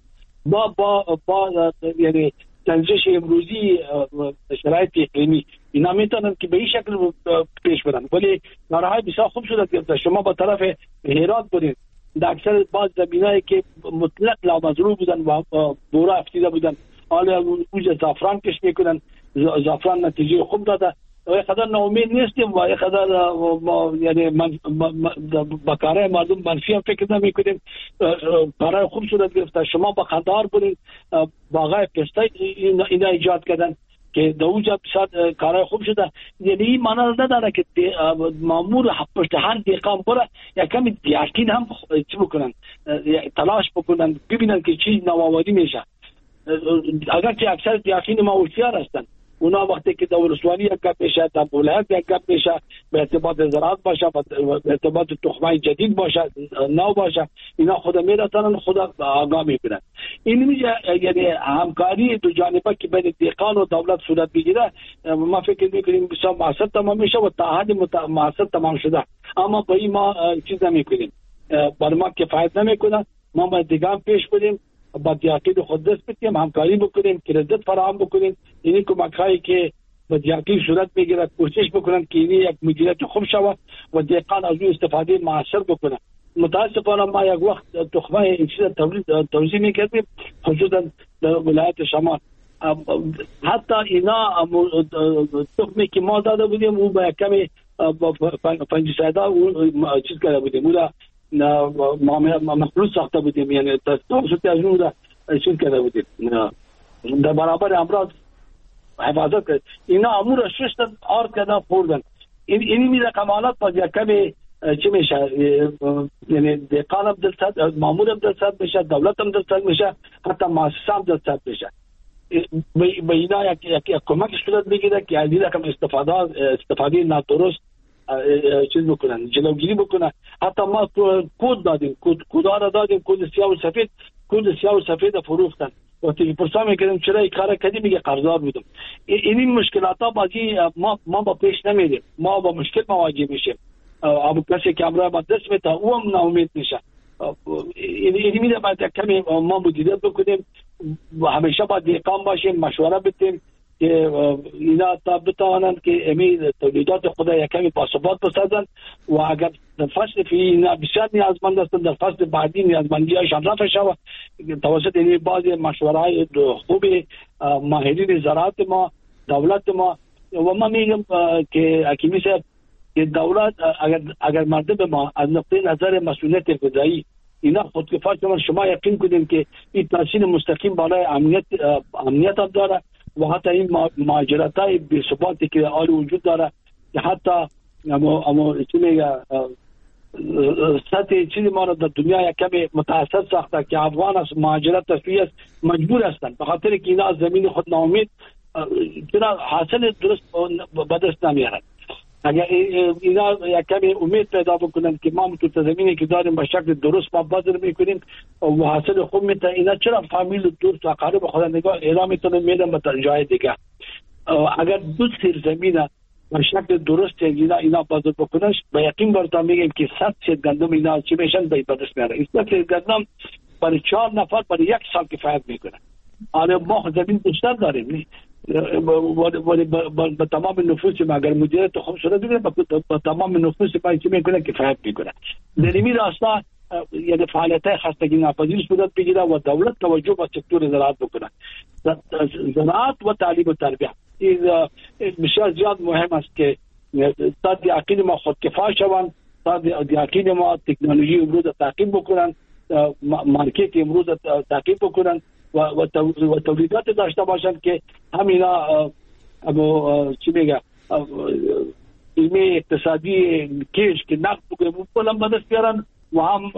با یعنی تنظیش امروزی شرایط اقلیمی اینا میتونن که به این شکل پیش برن. ولی نارهای بسیار خوب شده که شما با طرف هرات برید در اکثر بعض زمینایی که مطلق لامزرو بودن و بورا افتیده بودن، حالا اوج زعفران کش میکنن، زعفران نتیجه خوب داده. و خدا ناامید نیستیم و خدا یعنی با کارهای مردم منفی هم فکر نمیکنیم. کارهای خوب صورت گرفته. شما با خدار برید باغای پسته اینا ایجاد کردن که در اونجا بسیار کارهای خوب شده. یعنی این معنی نداره که مامور پشت هر دهقان بره یک کمی یقین هم چی بکنن، تلاش بکنن ببینن که چیز نوآوری میشه. اگرچه اکثر دیاقین ما هوشیار هستن، اونا وقتی که در ولسوالی یک گپ میشه، در ولایت یک گپ میشه، به ارتباط زراعت باشه، به ارتباط تخمای جدید باشه، نو باشه، اینا خود میرسن، خود آگاه میکنن. این میشه یعنی همکاری دو جانبه که بین دهقان و دولت صورت بگیره. ما فکر میکنیم بسیار موثر تمام میشه و تا حد موثر تمام شده، اما با این ما چیز نمیکنیم، برای ما کفایت نمیکنه. ما باید دیگه هم پیش بریم، با دیاقین خود دست بتیم، همکاری بکنیم، کردیت فراهم بکنیم. اینی کمک‌هایی که با دیاقین صورت میگیره کوشش بکنن که اینی یک مدیریت خوب شود و دهقان از اون استفاده موثر بکنه. متاسفانه ما یک وقت تخمه این چیز توزیع میکردیم، خصوصا در ولایت شمال. حتی اینا تخمی که ما داده بودیم او با یک کمی فنجیسایدا چیز کرده بودیم، او مخلوط ساخته بودیم، یعنی توسط از اون را چیز کرده بودیم در برابر امراض حفاظت کرد. اینا امور ششت آرد کردن خوردن. اینی میره کمالات با یک کمی چی میشه، یعنی دهقان هم دلصد، مامور هم دلصد میشه، دولت هم دلصد میشه، حتی مؤسسه هم دلصد میشه. به اینا یک کمک صورت بگیره که از این رقم استفاده نادرست چیز بکنن، جلوگیری بکنن. حتی ما کود دادیم، کودها را دادیم، کود سیاه و سفید فروختن. وقتی پرسان میکردیم چرا این کار کردی، میگه قرضدار بودم. این مشکلات ها بازی ما با پیش نمیریم، ما با مشکل مواجه میشیم. ابو کسی که امروز ما دست میتا او هم ناامید میشه. این میده باید کمی ما مدیریت بکنیم، همیشه با دهقان باشیم، مشوره بدیم که اینا تا بتوانند که امی تولیدات خود یک کمی باثبات بسازن و اگر در فصل فی اینا بسیار نیازمند هستند، در فصل بعدی نیازمندی هایشان رفع شود توسط این بعضی مشوره های خوب ماهرین زراعت ما، دولت ما. و ما میگم که حکیمی صاحب که دولت اگر مردم ما از نقطه نظر مسئولیت غذایی اینا خودکفایت کنن، شما یقین کنید که این تاثیر مستقیم بالای امنیت هم داره و حتی این مهاجرت‌های بی‌ثباتی که حال وجود داره که حتی اما چی میگه سطح چیزی ما رو در دنیا یک کمی متاثر ساخته که افغان است، مهاجرت تصفیه است، مجبور هستند به خاطر که اینا از زمین خود ناامید چرا حاصل درست به دست نمیارن. اگر اینا یک کمی امید پیدا بکنن که ما تو زمینی که داریم به شکل درست ما بازار میکنیم و حاصل خوب میته، اینا چرا فامیل دوست و اقارب خدا نگاه اعلام میتونن میدن به جای دیگه. اگر دو سیر زمینه به شکل درست اینا بازار بکننش به یقین براتون میگم که 100 سید گندم اینا چی میشن به دست میاره. این سید گندم برای 4 نفر برای 1 سال کفایت میکنه. حالا ما زمین بیشتر داریم ولی با تمام نفوس ما اگر مدیریت خوب شده بگیره با تمام نفوس ما چی میکنه کفایت میکنه. در این راستا یعنی فعالیت‌های خستگی ناپذیر صورت بگیره و دولت توجه به سکتور زراعت بکنه. زراعت و تعلیم و تربیت این بسیار زیاد مهم است که تا دیاقین ما خودکفا شوند، تا دیاقین ما تکنولوژی امروز تعقیب بکنن، مارکت امروز تعقیب بکنن و تولیدات داشته باشن که همینا چی میگه علمی اقتصادی کش که نقد بکنن به دست بیارن و هم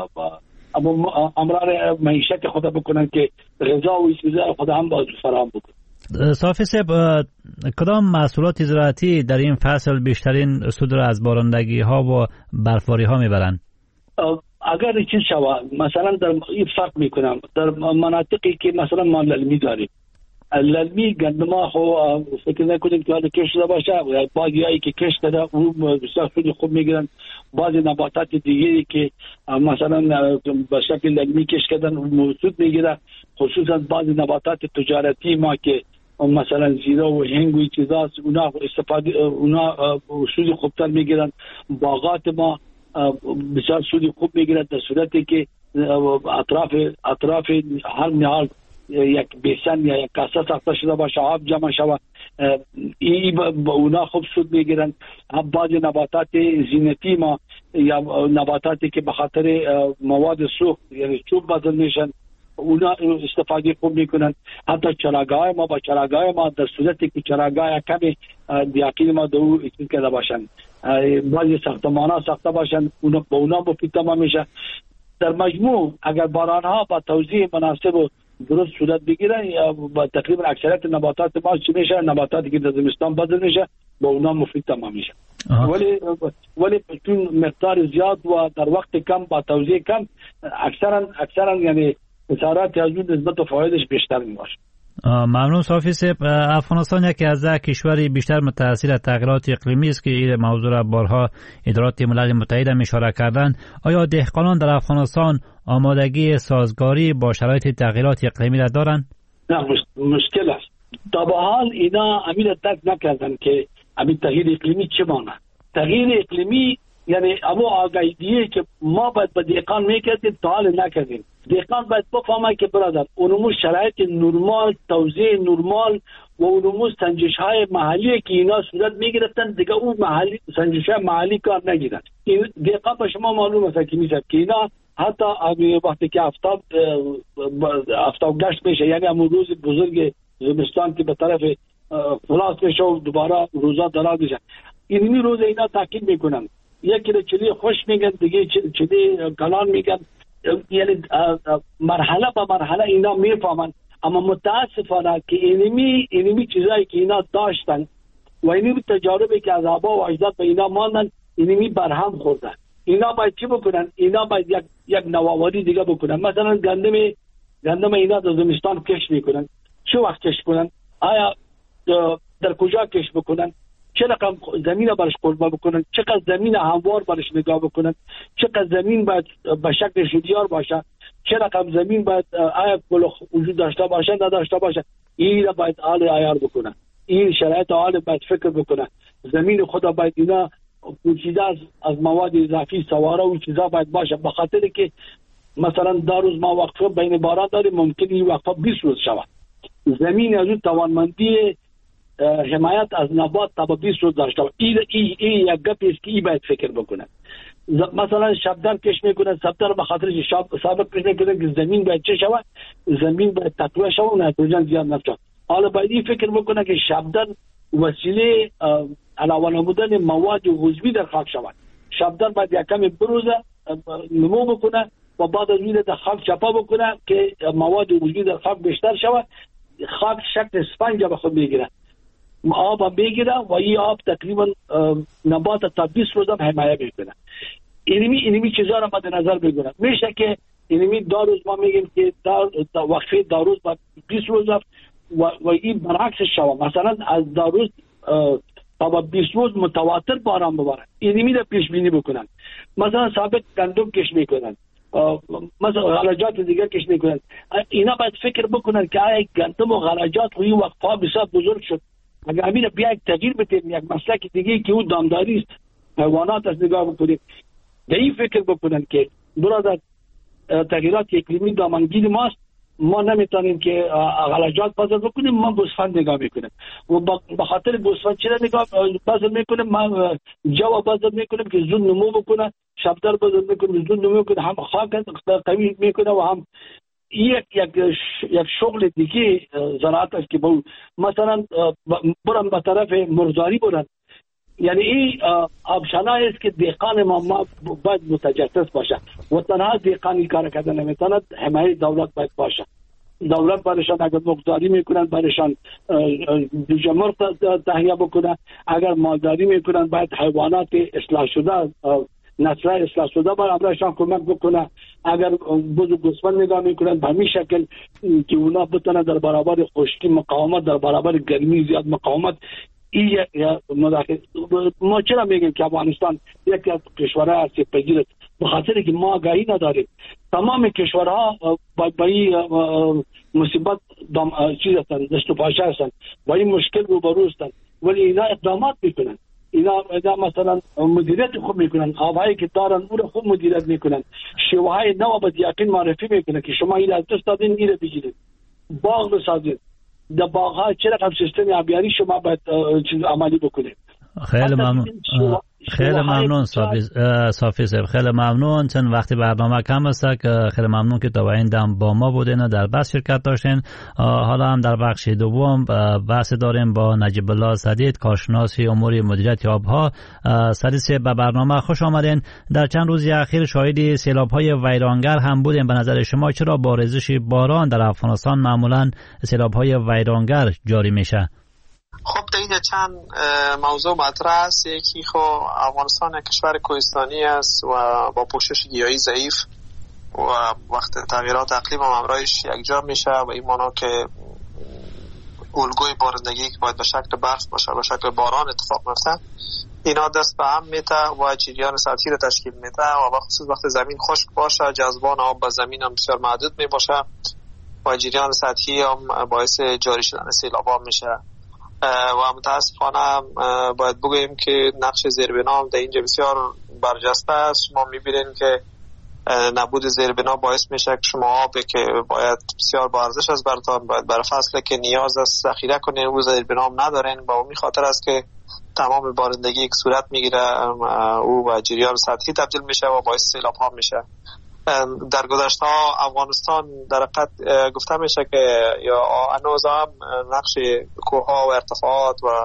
امرار معیشت خود بکنن که غذا و چیزا خود هم باز فراهم بکنن. صافی صاحب، کدام محصولات زراعتی در این فصل بیشترین سود را از بارندگی ها و برفباری ها میبرند؟ اگر چیز شود مثلا در این فرق میکنم در مناطقی که مثلا ما للمی داریم، للمی گندم خو فکر نکنیم که حالا کش شده باشه، بعضی هایی که کش شده اون بسیار سود خوب میگیرن، بعضی نباتات دیگری که مثلا به شکل للمی کش کردن اون سود میگیره، خصوصا بعضی نباتات تجارتی ما که مثلا زیره و هنگ و چیزاست اونا استفاده اونا سود خوبتر میگیرن. باغات ما بسیار سود خوب میگیرد در صورتی که اطراف هر نهال یک بیسن یا یک کاسه ساخته شده باشه، آب جمع شود، این با اونا خوب سود میگیرن. بعضی نباتات زینتی ما یا نباتاتی که به خاطر مواد سوخت یعنی چوب بدل میشن اونا استفاده خوب میکنن. حتی چراگاه ما در صورتی که چراگاه کمی دیاقین ما دو اکسید کرده باشن، بعضی ساختمان‌ها ساخته باشن اونا با اونا مفید تمام میشه. در مجموع اگر باران‌ها با توزیع مناسب و درست صورت بگیرن یا با تقریبا اکثریت نباتات ما چی میشه، نباتاتی که در زمستان بدل میشه با اونا مفید تمام میشه. ولی چون مقدار زیاد و در وقت کم با توزیع کم اکثرا یعنی خسارات از اون نسبت و فوایدش بیشتر میباشه. ممنون صافی صاحب. افغانستان یکی از کشوری بیشتر متأثر از تغییرات اقلیمی است که این موضوع را بارها ادارات ملل متحد هم اشاره کردند. آیا دهقانان در افغانستان آمادگی سازگاری با شرایط تغییرات اقلیمی را دارند؟ نه، مشکل است. تا به حال اینا امیر درک نکردن که امیر تغییر اقلیمی چه معنی. تغییر اقلیمی یعنی اما آگاهیه که ما باید به دهقان میکردیم تا حال نکردیم. دهقان باید بفهمه که برادر اونمو شرایط نرمال، توزیع نرمال و اونمو سنجش های محلی که اینا صورت میگرفتن دیگه اون محلی سنجش های محلی کار نگیرن. این دهقان به شما معلوم است که میشه که اینا حتی وقتی که آفتاب گشت میشه یعنی همون روز بزرگ زمستان که به طرف خلاص میشه و دوباره روزا دراز میشه، اینمی روز اینا تاکید میکنن. یکی رو چلی خوش میگن دیگه چلی کلان میگن، یعنی مرحله به مرحله اینا میفهمن. اما متاسفانه که اینمی چیزایی که اینا داشتن و اینمی تجاربی که از آبا و اجداد به اینا ماندن اینمی برهم خوردن. اینا باید چی بکنن؟ اینا باید یک نوآوری دیگه بکنن. مثلا گندم اینا در زمستان کش میکنن، چه وقت کش کنن؟ آیا در کجا کش بکنن؟ چه رقم زمین برش قربا بکنن؟ چقدر زمین هموار برش نگاه بکنن؟ چقدر زمین باید به شکل شدیار باشه؟ چه رقم زمین باید آیا وجود داشته باشه نداشته باشه؟ این باید آل عیار بکنن. این شرایط آل باید فکر بکنن. زمین خدا باید اینا پوشیده از مواد اضافی سواره و چیزا باید باشه، به خاطر که مثلا در روز ما وقفه بین باران داریم ممکن این وقفه 20 روز شود. زمین از اون توانمندی حمایت از نبات تا 20 روز داشته باشه. این یک گپی است که این باید فکر بکنن. مثلا شبدر کش میکنن، شبدر به خاطر سابق کش میکنن که زمین باید چه شود، زمین باید تقویه شود و نایتروژن زیاد نشه. حالا باید این فکر بکنن که شبدر وسیله علاوه نمودن مواد عضوی در خاک شود. شبدر باید یک کمی بروزه نمو بکنه و بعد از این در خاک چپا بکنه که مواد عضوی در خاک بیشتر شود، خاک شکل اسفنج به خود بگیره، آب بگیره و این آب تقریبا نبات تا 20 روز هم حمایه میکنه. اینمی چیزا را مد نظر بگیرن. میشه که اینمی روز ما میگیم که وقفه روز با 20 روز و این برعکس شود. مثلا از روز تا با 20 روز متواتر باران بباره. اینی رو پیش بینی بکنن. مثلا ثابت گندم کش میکنن، مثلا غلجات دیگه کش میکنن. اینا باید فکر بکنن که آیا گندم و غلجات روی وقفه بسیار بزرگ شد، اگر همین بیا یک تغییر بدیم، یک مسلک دیگه که اون دامداری است، حیوانات از نگاه بکنیم، به این فکر بکنن که برادر تغییرات اقلیمی دامنگیر ماست، ما نمیتونیم که غلجات بازار بکنیم، ما گوسفند نگاه میکنیم و به خاطر گوسفند چرا نگاه بازار میکنیم، ما جو بازار میکنیم که زود نمو بکنه، شبدار بازار میکنیم زود نمو بکنه، هم خاک قوی میکنه و هم یک شغل دیگه زراعت است که مثلا برن به طرف مرزاری برن. یعنی این آبشنایی است که دهقان ما باید متجسس باشه و تنها دهقانی کار کردن نمیتونه، حمایت دولت باید باشه. دولت برایشان اگر مقداری میکنن برایشان جمهور تهیه بکنن، اگر مالداری میکنن باید حیوانات اصلاح شده، نسل اصلاح شده برایشان کمک بکنه. اگر بزرگ گوسفند نگاه میکنن به همین شکل که اونا بتونن در برابر خشکی مقاومت، در برابر گرمی زیاد مقاومت. ما چرا میگیم که افغانستان یکی از کشورهای آسیب پذیر است؟ به خاطر که ما آگاهی نداریم. تمام کشورها با این مصیبت چیز هستند، دست و پاچه هستند، با این مشکل روبرو هستند، ولی اینا اقدامات میکنن. اینا مثلا مدیریت خوب میکنن، آبهایی که دارن اون رو خوب مدیریت میکنن، شیوه های نو به دیاقین معرفی میکنن که شما این از دست دادین، این رو بگیرید، باغ بسازید. در باغ‌ها چرا هم سیستم آبیاری شما باید چیز عملی بکنید. خیلی ممنون. خیلی ممنون صافی صاحب، خیلی ممنون. چند وقتی برنامه کم است که خیلی ممنون که تا به این دم با ما بودین و در بحث شرکت داشتین. حالا هم در بخش دوم بحث داریم با نجیب الله سدید، کارشناس امور مدیریت آبها. سدید صاحب به برنامه خوش آمدین. در چند روز اخیر شاهد سیلاب‌های ویرانگر هم بودیم. به نظر شما چرا با ریزش باران در افغانستان معمولا سیلاب‌های ویرانگر جاری میشه؟ خب در اینجا چند موضوع مطرح است. یکی خب افغانستان کشور کوهستانی است و با پوشش گیاهی ضعیف و وقت تغییرات اقلیم هم همراهش یکجا میشه و این معنی که الگوی بارندگی که باید به شکل برف باشه به شکل باران اتفاق میفته، اینا دست به هم میته و جریان سطحی رو تشکیل میده و بخصوص وقت زمین خشک باشه جذبان آب به زمین هم بسیار محدود میباشه و جریان سطحی هم باعث جاری شدن سیلاب‌ها میشه. و متاسفانه باید بگوییم که نقش زیربنا در اینجا بسیار برجسته است. شما میبینید که نبود زیربنا باعث میشه که شما آبی که باید بسیار با ارزش از براتون باید برای فصل که نیاز است ذخیره کنین او زیربنا هم ندارین. با همین خاطر است که تمام بارندگی که صورت میگیره او و جریان سطحی تبدیل میشه و باعث سیلاب ها میشه. در گذشته افغانستان در حقیقت گفته میشه که یا هنوز هم نقش کوه‌ها و ارتفاعات و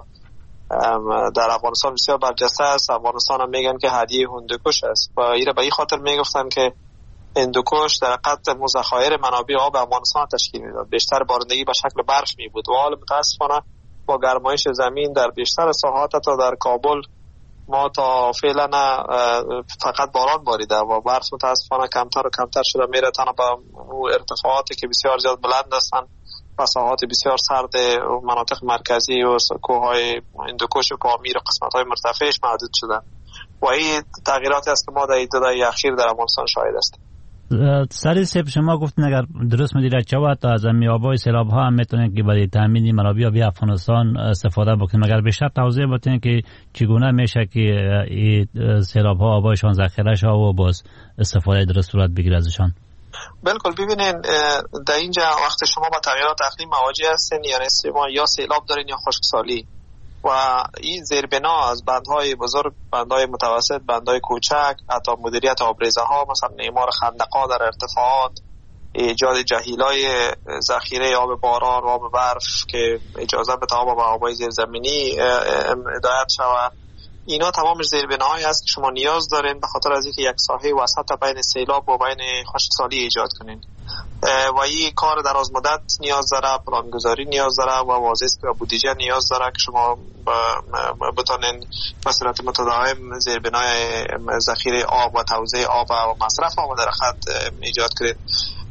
در افغانستان بسیار برجسته است. افغانستان هم میگن که هدیه هندوکش است و ایره به این خاطر میگفتن که هندوکش در حقیقت ذخایر منابع آب افغانستان تشکیل میداد. بیشتر بارندگی به شکل برف می بود و حال متاسفانه با گرمایش زمین در بیشتر ساحات تا در کابل ما تا فعلا فقط باران باریده و برف متاسفانه کمتر و کمتر شده میره تا به ارتفاعاتی که بسیار زیاد بلند هستن و ساحات بسیار سرد مناطق مرکزی و کوههای هندوکش و پامیر و قسمت‌های مرتفعش محدود شدن و این تغییراتی است که ما در دو دهه اخیر در افغانستان شاهد هستیم. سری سیب شما گفتین اگر درست مدیریت شود تا از آب‌های سیلاب‌ها هم میتونن که برای تامین منابع آبی افغانستان استفاده بکنن. مگر بیشتر توضیح بدین که چگونه میشه که این سیلاب‌ها آبایشان ذخیره شه و باز استفاده درست صورت بگیره ازشان؟ بالکل. ببینین در اینجا وقت شما با تغییرات اقلیم مواجه هستین، یعنی شما یا سیلاب دارین یا خشکسالی و این زیربنا از بندهای بزرگ، بندهای متوسط، بندهای کوچک، حتی مدیریت آبریزه ها مثلا اعمار خندق‌ها در ارتفاعات، ایجاد جهیلای ذخیره آب باران و آب برف که اجازه بده آب و آبای زیرزمینی هدایت شود، اینا تمامش زیربناهایی است که شما نیاز دارین به خاطر از اینکه یک ساحه وسط بین سیلاب و بین خشکسالی ایجاد کنین و این کار دراز مدت نیاز داره، پلانگذاری نیاز داره و واضح است که بودجه نیاز داره که شما بتونین به صورت متداوم زیربنای ذخیره آب و توزیع آب و مصرف آب در خط ایجاد کنید.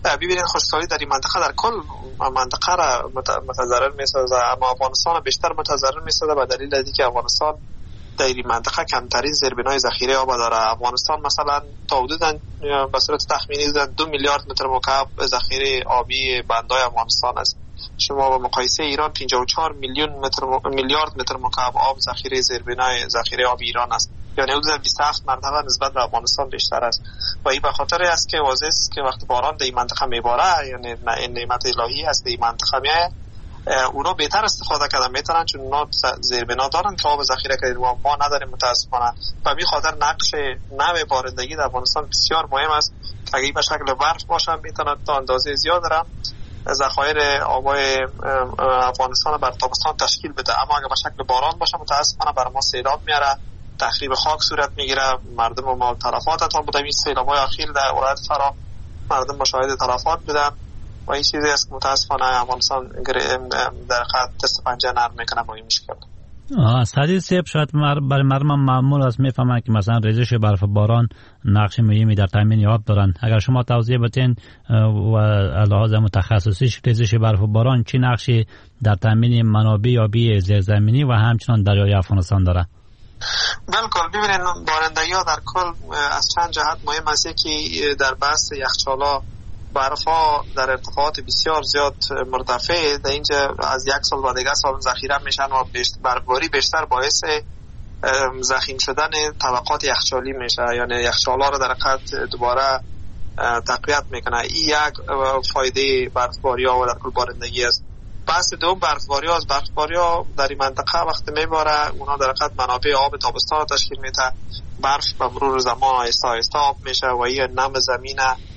ببینید خشکسالی در این منطقه در کل منطقه را متضرر می‌سازه، اما افغانستان بیشتر متضرر می‌سازه به دلیل اینکه افغانستان در این منطقه کمترین زیربنای ذخیره آب داره. افغانستان مثلا تا حدوداً به صورت تخمینی 2 میلیارد متر مکعب ذخیره آبی بندای افغانستان است. شما با مقایسه ایران 54 میلیارد متر مکعب آب ذخیره زیربنای ذخیره آب ایران است، یعنی حدود 27 مرتبه نسبت به افغانستان بیشتر است. و این به خاطر است که واضح است که وقتی باران در این منطقه میباره، یعنی این نعمت الهی است در این منطقه میاد، اونا بهتر استفاده کردن میتونن، چون اونا زیربنا دارن که آب ذخیره کنن و ما نداریم متاسفانه. و به خاطر نقش نوع بارندگی در افغانستان بسیار مهم است که اگه به شکل برف باشه میتونه تا اندازه زیاد را ذخایر آبای افغانستان بر تابستان تشکیل بده، اما اگه به شکل باران باشه متاسفانه بر ما سیلاب میاره، تخریب خاک صورت میگیره، مردم و مال تلفات تا بوده. این سیلاب‌های اخیر در ولایت فرا مردم مشاهده تلفات بودن و این چیزی است که متاسفانه افغانستان در خط دست پنجه نرم میکنه با این مشکل. سعدی صاحب، شاید برای مردم معمول است میفهمن که مثلا ریزش برف باران نقش مهمی در تامین آب دارن. اگر شما توضیح بدین و لحاظ متخصصی ریزش برف باران چه نقشی در تامین منابع آبی زیرزمینی و همچنان دریای افغانستان داره؟ بالکل. ببینید بارندگی‌ها در کل از چند جهت مهم است. یکی در بحث یخچال‌ها، برف‌ها در ارتفاعات بسیار زیاد مرتفع در اینجا از یک سال و دیگه سال ذخیره میشن و برفباری بیشتر باعث ضخیم شدن طبقات یخچالی میشه، یعنی یخچال‌ها رو در حقیقت دوباره تقویت میکنه. این یک فایده برفباری‌ها و در کل بارندگی است. بحث دوم برفباری‌ها است. برفباری‌ها در این منطقه وقتی میباره اونا در حقیقت منابع آب تابستان رو تشکیل میده. برف به مرور زمان آهسته آهسته آب میشه و این نم زمین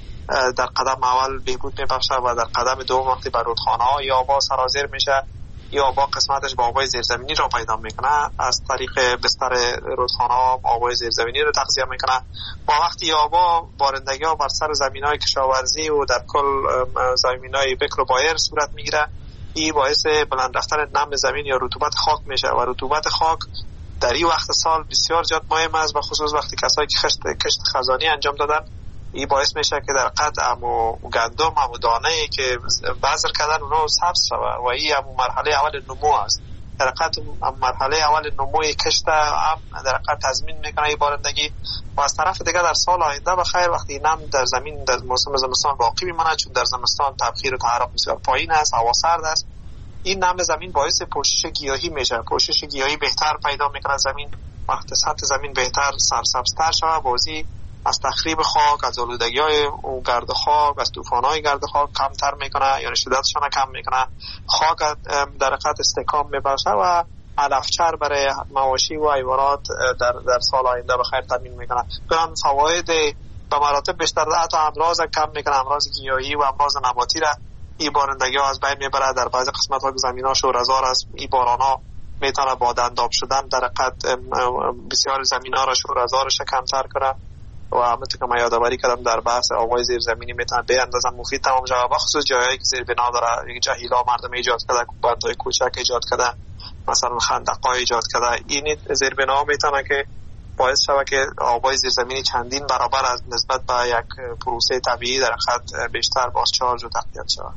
در قدم اول بهبود میبخشه و در قدم دوم وقتی بر رودخانه‌ها یا آبا سرازیر میشه یا آبا قسمتش با آبای زیرزمینی را پیدا میکنه، از طریق بستر رودخانه‌ها آبای زیرزمینی رو تغذیه میکنه. با وقتی آبا بارندگی‌ها بر سر زمین‌های کشاورزی و در کل زمین‌های بکر و بایر صورت میگیره، این باعث بلند رفتن نم زمین یا رطوبت خاک میشه و رطوبت خاک در این وقت سال بسیار زیاد مهم است و خصوص وقتی کسایی که کشت خزانی انجام دادن، این باعث میشه که در قطع و گندم و دانه‌ای که بذر کردن اونها سبز شود و این هم مرحله اول نمو است. در قطع مرحله اول نموی کشت هم در قطع تضمین میکنه این بارندگی. و از طرف دیگه در سال آینده بخیر وقتی نم در زمین در موسم زمستان باقی میمونه، چون در زمستان تبخیر و تحرک بسیار پایین است، هوا سرد است، این نم زمین باعث پوشش گیاهی میشه. پوشش گیاهی بهتر پیدا میکنه زمین، وقتی سطح زمین بهتر سرسبزتر شود، بازی از تخریب خاک، از آلودگی‌های گرد خاک، از طوفان‌های گرد خاک کمتر میکنه، یعنی شدتشون کم میکنه. خاک در حقیقت استحکام میبخشه و علفچر برای مواشی و حیوانات در سال آینده بخیر تامین میکنه. برام فواید به مراتب بیشتر حتی امراض کم میکنه، امراض گیاهی و امراض نباتی را این بارندگی‌ها از بین میبره. در بعضی قسمت‌ها زمین‌ها شوره‌زار است، این باران‌ها میتونه با دنداب شدن در حقیقت بسیار زمین‌ها را شوره‌زارش کمتر کنه و همونطور که من یادآوری کردم در بحث آبای زیرزمینی میتونه به اندازه مفید تمام جا، بخصوص جایی که زیربنا داره، یک جهیلا مردم ایجاد کرده، بندهای کوچک ایجاد کرده، مثلا خندق‌های ایجاد کرده. این زیربنا میتونه که باعث شود که آبای زیرزمینی چندین برابر از نسبت به یک پروسه طبیعی در خط بیشتر بازچارج و تقویت شود.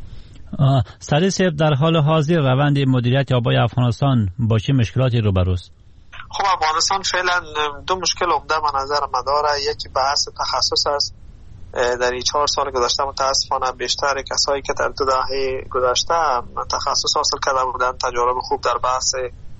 سعدی صاحب، در حال حاضر روند مدیریت آبای افغانستان با چه مشکلاتی روبروست؟ خب افغانستان فعلا دو مشکل عمده به نظر من داره. یکی بحث تخصص است. در این 4 سال گذشته متاسفانه بیشتر کسایی که در 2 دهه گذشته تخصص حاصل کرده بودن، تجارب خوب در بحث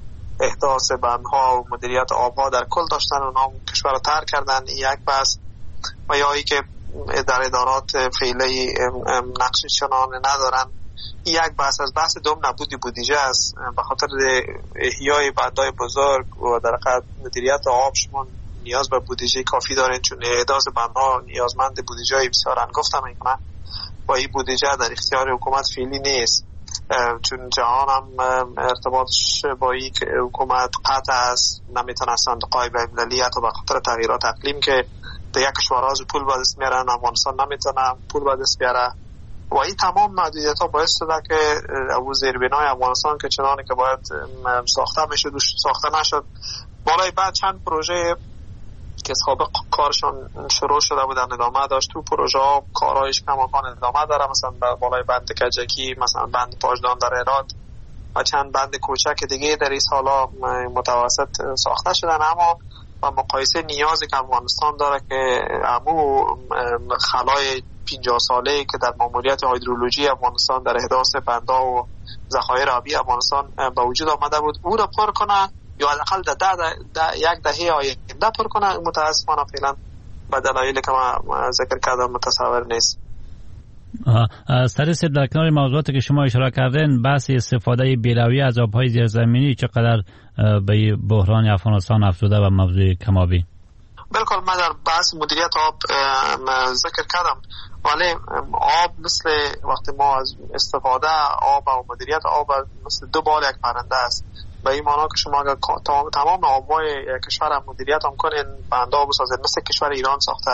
احداث بندها و مدیریت آبها در کل داشتن، اونا کشور رو ترک کردن. یک بحث و یا ای که در ادارات فعلی نقش چنان ندارن. یک بحث از بحث دوم نبودی بودجه است. به خاطر احیای بندهای بزرگ و در حقیقت مدیریت آب شما نیاز به بودجه کافی دارین، چون احداث بندها نیازمند بودجه بسیار انگفت میکنه و این بودجه در اختیار حکومت فعلی نیست، چون جهان هم ارتباطش با این حکومت قطع است. نمیتونه صندوق‌های بین‌المللی حتی به خاطر تغییرات اقلیم که دیگه کشورها از پول به دست میارن، افغانستان نمیتونه پول به دست بیاره و این تمام محدودیت‌ها باعث شده که او زیربنای افغانستان که چنانی که باید ساخته میشد ساخته نشد. بالای بعد چند پروژه که سابق کارشون شروع شده بودن ادامه داشت. تو پروژه ها کارهایش کماکان ادامه داره، مثلا بالای بند کجکی، مثلا بند پاژدان در هرات و چند بند کوچک دیگه در این سالا متوسط ساخته شدن. اما با مقایسه نیازی که افغانستان داره که امو خلای 50 ساله که در ماموریت هیدرولوژی افغانستان در احداث بندها و ذخایر آبی افغانستان به وجود آمده بود، او را پر کنه یا حداقل یک دهه آینده پر کنه، متاسفانه فعلا به دلایلی که ما ذکر کردم متصور نیست. سریع در کنار موضوعاتی که شما اشاره کردین، بحث استفاده بی‌رویه از آب‌های زیرزمینی چقدر به بحران افغانستان افزوده و موضوع کم‌آبی؟ بالکل، من در بحث مدیریت آب ذکر کردم، ولی آب مثل وقتی ما از استفاده آب و مدیریت آب مثل دو بال یک پرنده است. به این معنی که شما اگر تمام آب‌های کشور مدیریت هم کنین، بندها بسازید مثل کشور ایران ساخته،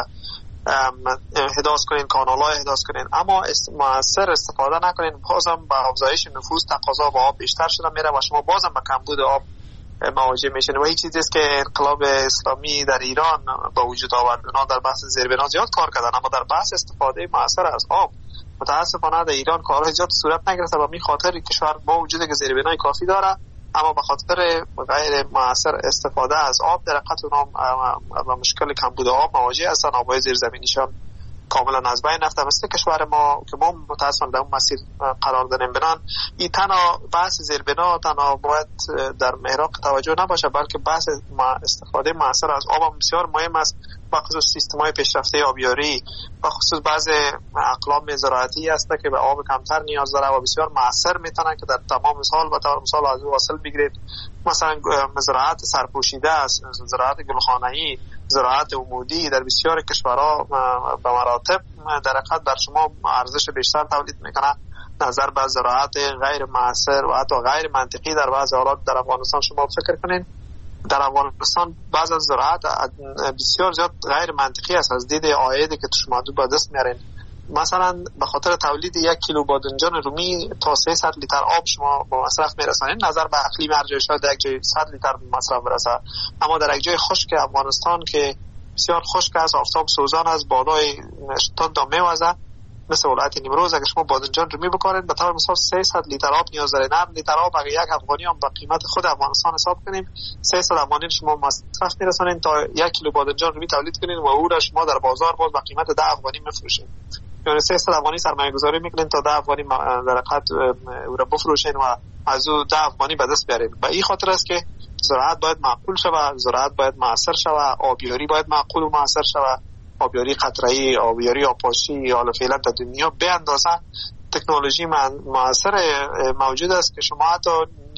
حداثت کنین، کانال‌های حداثت کنین، اما مؤثر استفاده نکنین، بازم با افزایش نفوذ تقاضا به آب بیشتر شده میره و شما بازم به کمبود آب مواجه میشین. و این چیزی است که انقلاب اسلامی در ایران به وجود آورد. اونا در بحث زیربنا زیاد کار کردن، اما در بحث استفاده مؤثر از آب متاسفانه در ایران کارهای زیاد صورت نگرفته. و می خاطر کشور با وجودی که زیربنای کافی داره، اما به خاطر غیر مؤثر استفاده از آب در حقیقت اونا با مشکل کمبود آب مواجه هستن. آب‌های زیرزمینیشان کاملا از بین رفته. مثل کشور ما که ما متاسفانه در اون مسیر قرار داریم، بنان این تنها بحث زیربنا تنها باید در محراق توجه نباشه، بلکه بحث استفاده مؤثر از آب بسیار مهم است. با خصوص سیستم‌های پیشرفته آبیاری، با خصوص بعض اقلام زراعتی هست که به آب کمتر نیاز داره و بسیار مؤثر میتونن که در تمام سال و طور مثال از حاصل بگیرید. مثلا زراعت سرپوشیده است، زراعت گلخانه‌ای، زراعت عمودی در بسیار کشورها به مراتب در حقیقت بر شما ارزش بیشتر تولید میکنه نظر به زراعت غیر مؤثر و حتی غیر منطقی. در بعض حالات در افغانستان شما فکر کنین در افغانستان بعض از زراعت بسیار زیاد غیر منطقی است از دید عایدی که شما به دست میارین. مثلا به خاطر تولید 1 کیلو بادنجان رومی تا 300 لیتر آب شما با مصرف میرسانید. نظر به اقلیم هر جای شاید در یک جای 100 لیتر مصرف برسه، اما در یک جای خشک افغانستان که بسیار خشک است، آفتاب سوزان است، بادای تند میوزه مثل ولایت نیمروز، اگر شما بادنجان رومی بکارید به طور مثال 300 لیتر آب نیاز دارید. 9 لیتر آب اگر یک افغانی هم به قیمت خود افغانستان حساب کنیم 300 افغانی شما مصرف میرسانید تا 1 کیلو بادنجان رومی تولید کنید و او را شما در بازار باز به قیمت 10 افغانی میفروشید. یعنی 300 افغانی سرمایه گذاری میکنین تا 10 افغانی در حقیقت او را بفروشین و از او 10 افغانی به دست بیارین. به این خاطر است که زراعت باید معقول شود، زراعت باید مؤثر شود، آبیاری باید معقول و مؤثر شود، آبیاری قطره‌ای، آبیاری آبپاشی حالا فعلا در دنیا به اندازه تکنولوژی مؤثر موجود است که شما حتی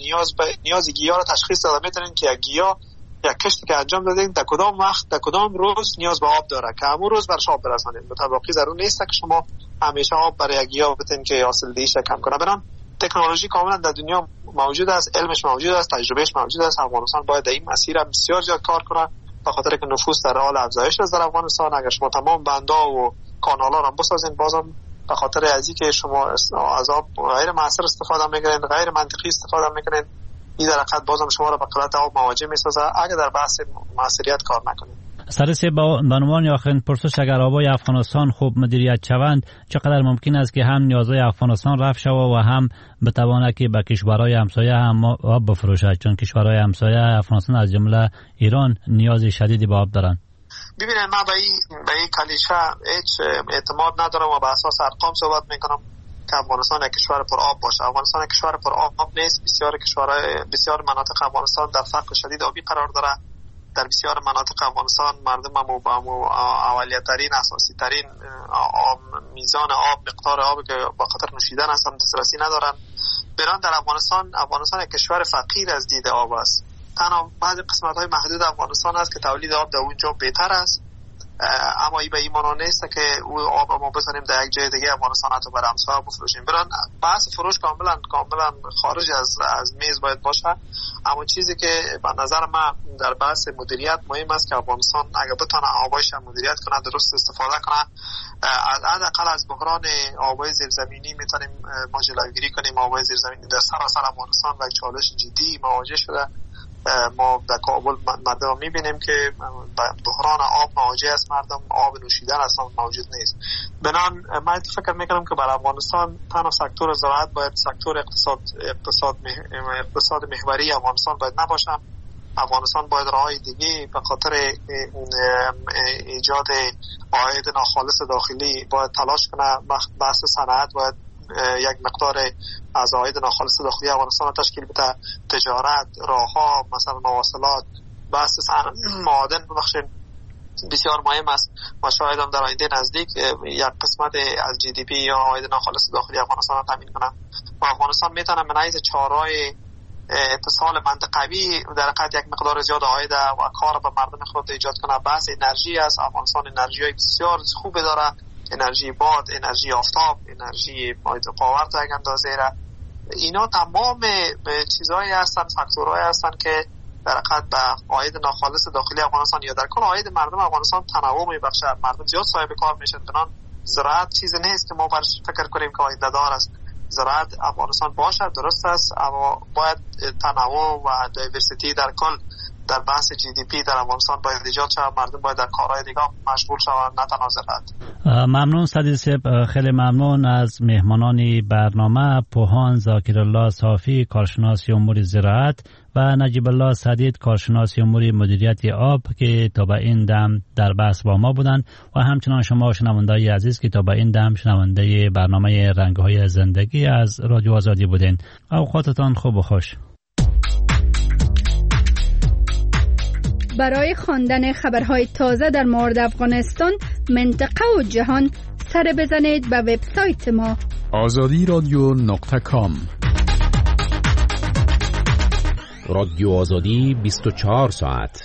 نیاز گیاه را تشخیص داده میتونین که یک گیاه یک کشتی که انجام دادین در کدام وقت در کدام روز نیاز به آب داره که همون روز برش آب برسانید. متوقی ضرور نیست که شما همیشه آب برای یک گیاه بدین که حاصل دهیش کم کنه. برام تکنولوژی کاملا در دنیا موجود است، علمش موجود است، تجربهش موجود است. افغانستان باید در این مسیر بسیار زیاد کار کنه به خاطر که نفوذ در حال افزایش است در افغانستان. اگر شما تمام بندها و کانال‌ها را بسازین، بازم به خاطر ازی که شما از آب غیر مؤثر استفاده میکنین، غیر منطقی استفاده میکنین، این در حقیقت بازم شما را به قلت آب مواجه میسازه اگر در بحث مؤثریت کار نکنید. سرسی به عنوان آخرین پرسش، اگر آبای افغانستان خوب مدیریت شوند چقدر ممکن است که هم نیازهای افغانستان رفع شود و هم بتواند که به کشورهای همسایه هم آب بفروشد، چون کشورهای همسایه افغانستان از جمله ایران نیاز شدیدی به آب دارند؟ ببینید، من به این کلیشه هیچ اعتماد ندارم و به اساس ارقام صحبت میکنم که افغانستان یک کشور پر آب باشه. افغانستان یک کشور پر آب نیست. بسیار مناطق افغانستان در فقر شدید آبی قرار داره. در بسیار مناطق افغانستان مردم اولیه‌ترین اساسی ترین میزان آب، مقدار آبی که با خاطر نوشیدن اصلا دسترسی ندارن. بران در افغانستان یک کشور فقیر از دید آب است. تنها بعضی قسمت‌های محدود افغانستان است که تولید آب در اونجا بهتر است، اما این به این معنا نیست که او آب ما بزنیم در یک جای دیگه افغانستان حتی بر همسایه بفروشیم. بران بحث فروش کاملا خارج از میز باید باشه. اما چیزی که به نظر من در بحث مدیریت مهم است که افغانستان اگر بتونه آبایش مدیریت کنه، درست استفاده کنه، حداقل از بحران آبای زیرزمینی میتونیم ما جلوگیری کنیم. آبای زیرزمینی در سراسر افغانستان و چالش جدی مواجه شده ما در کابل مردم میبینیم که بحران آب مواجه است، مردم آب نوشیدن اصلا موجود نیست. بنان من فکر میکنم که برای افغانستان تنها سکتور زراعت باید سکتور اقتصاد محوری افغانستان باید نباشه. افغانستان باید راههای دیگه به خاطر ایجاد عاید ناخالص داخلی باید تلاش کنه. بحث صنعت باید یک مقدار از عاید ناخالص داخلی افغانستان تشکیل بده. تجارت، راهها، مثلا مواصلات، بحث معادن ببخشید بسیار مهم است. ما شاید هم در آینده نزدیک یک قسمت از جی دی پی یا عاید ناخالص داخلی افغانستان را تامین کنه و افغانستان میتونه من حیث چهارراه اتصال منطقوی در حقیقت یک مقدار زیاد عاید و کار به مردم خود ایجاد کنه. بحث انرژی است. افغانستان انرژی های بسیار خوبی داره، انرژی باد، انرژی آفتاب، انرژی پاور تا یک اندازه را. اینا تمام چیزهایی هستن، فاکتورهایی هستن که در حقیقت به عاید ناخالص داخلی افغانستان یا در کل عاید مردم افغانستان تنوع میبخشه. مردم زیاد صاحب کار میشن. بنان زراعت چیزی نیست که ما برش فکر کنیم که عاید دار است. زراعت افغانستان باشد درست است، اما باید تنوع و دایورسیتی در کل در بحث جی دی پی در افغانستان باید ایجاد شود. مردم باید در کارهای دیگه مشغول شوند، نه تنها زراعت. ممنون صدیق، خیلی ممنون از مهمانان برنامه پوهان ذاکرالله صافی کارشناس امور زراعت و نجیب الله سدید کارشناس امور مدیریت آب که تا به این دم در بحث با ما بودند و همچنان شما شنوندگان عزیز که تا به این دم شنونده برنامه رنگ‌های زندگی از رادیو آزادی بودین. اوقاتتان خوب و خوش. برای خواندن خبرهای تازه در مورد افغانستان، منطقه و جهان سر بزنید به وبسایت ما azadiradio.com. رادیو آزادی 24 ساعت.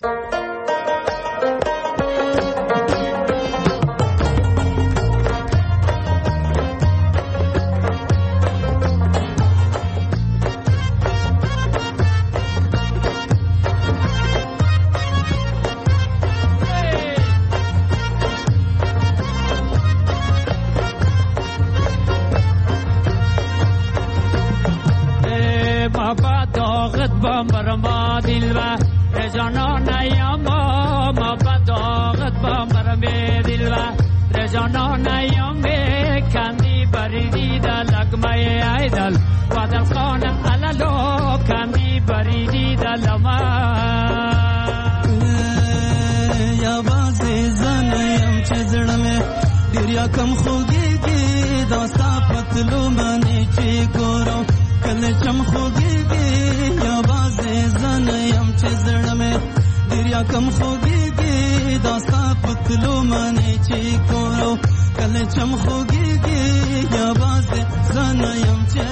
کم خوگیگی داستا پتلو منی چی گورو کل چم خوگیگی یا باز زنیم چی زرمه دریا کم خوگیگی داستا پتلو منی چی گورو کل چم خوگیگی یا باز زنیم چی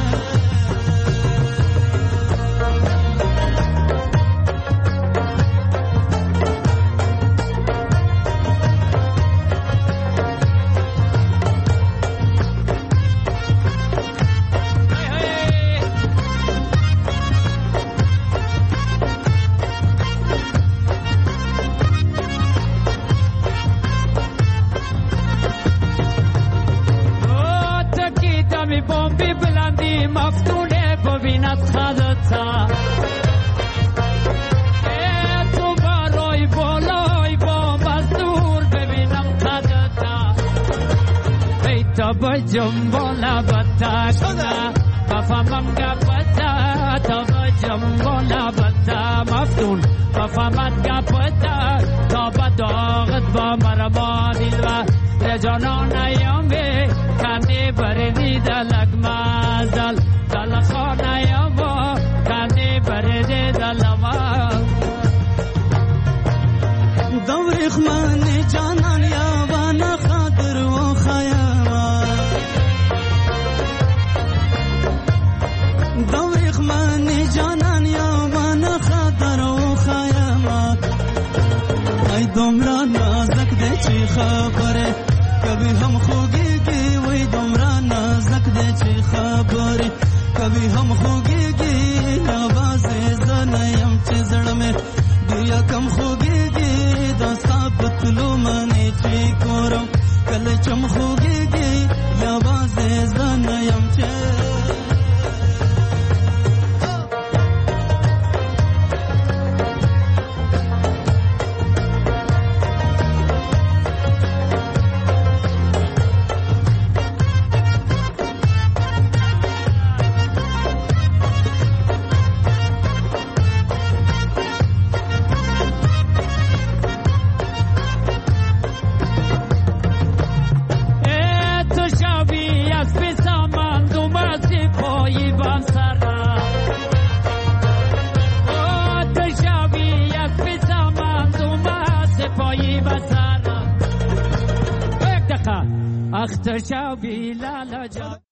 جنبولا بتا شنا بفهمم گپتا تا جنبولا بتا مفتون بفهمت گپتا تا بداغت با مرما دیلوا رجانان ایامه کندی بردی دلک مازل دلخان ایامو کندی بردی دلما دوریخ من جانان یاوانا خاطر و خیال دوریخ من جانان یا من خاطر و خیامات ای دمرا نازک ده چی خبره کبھی هم خوگیگی وی دمرا نازک ده چی خبره کبھی هم خوگیگی آواز زنیم چی زڑمه دیا کم خوگیگی داستا پتلو منی چی کورو کل چم خوگیگی آواز زنیم چی اختر شو بی لالا جان.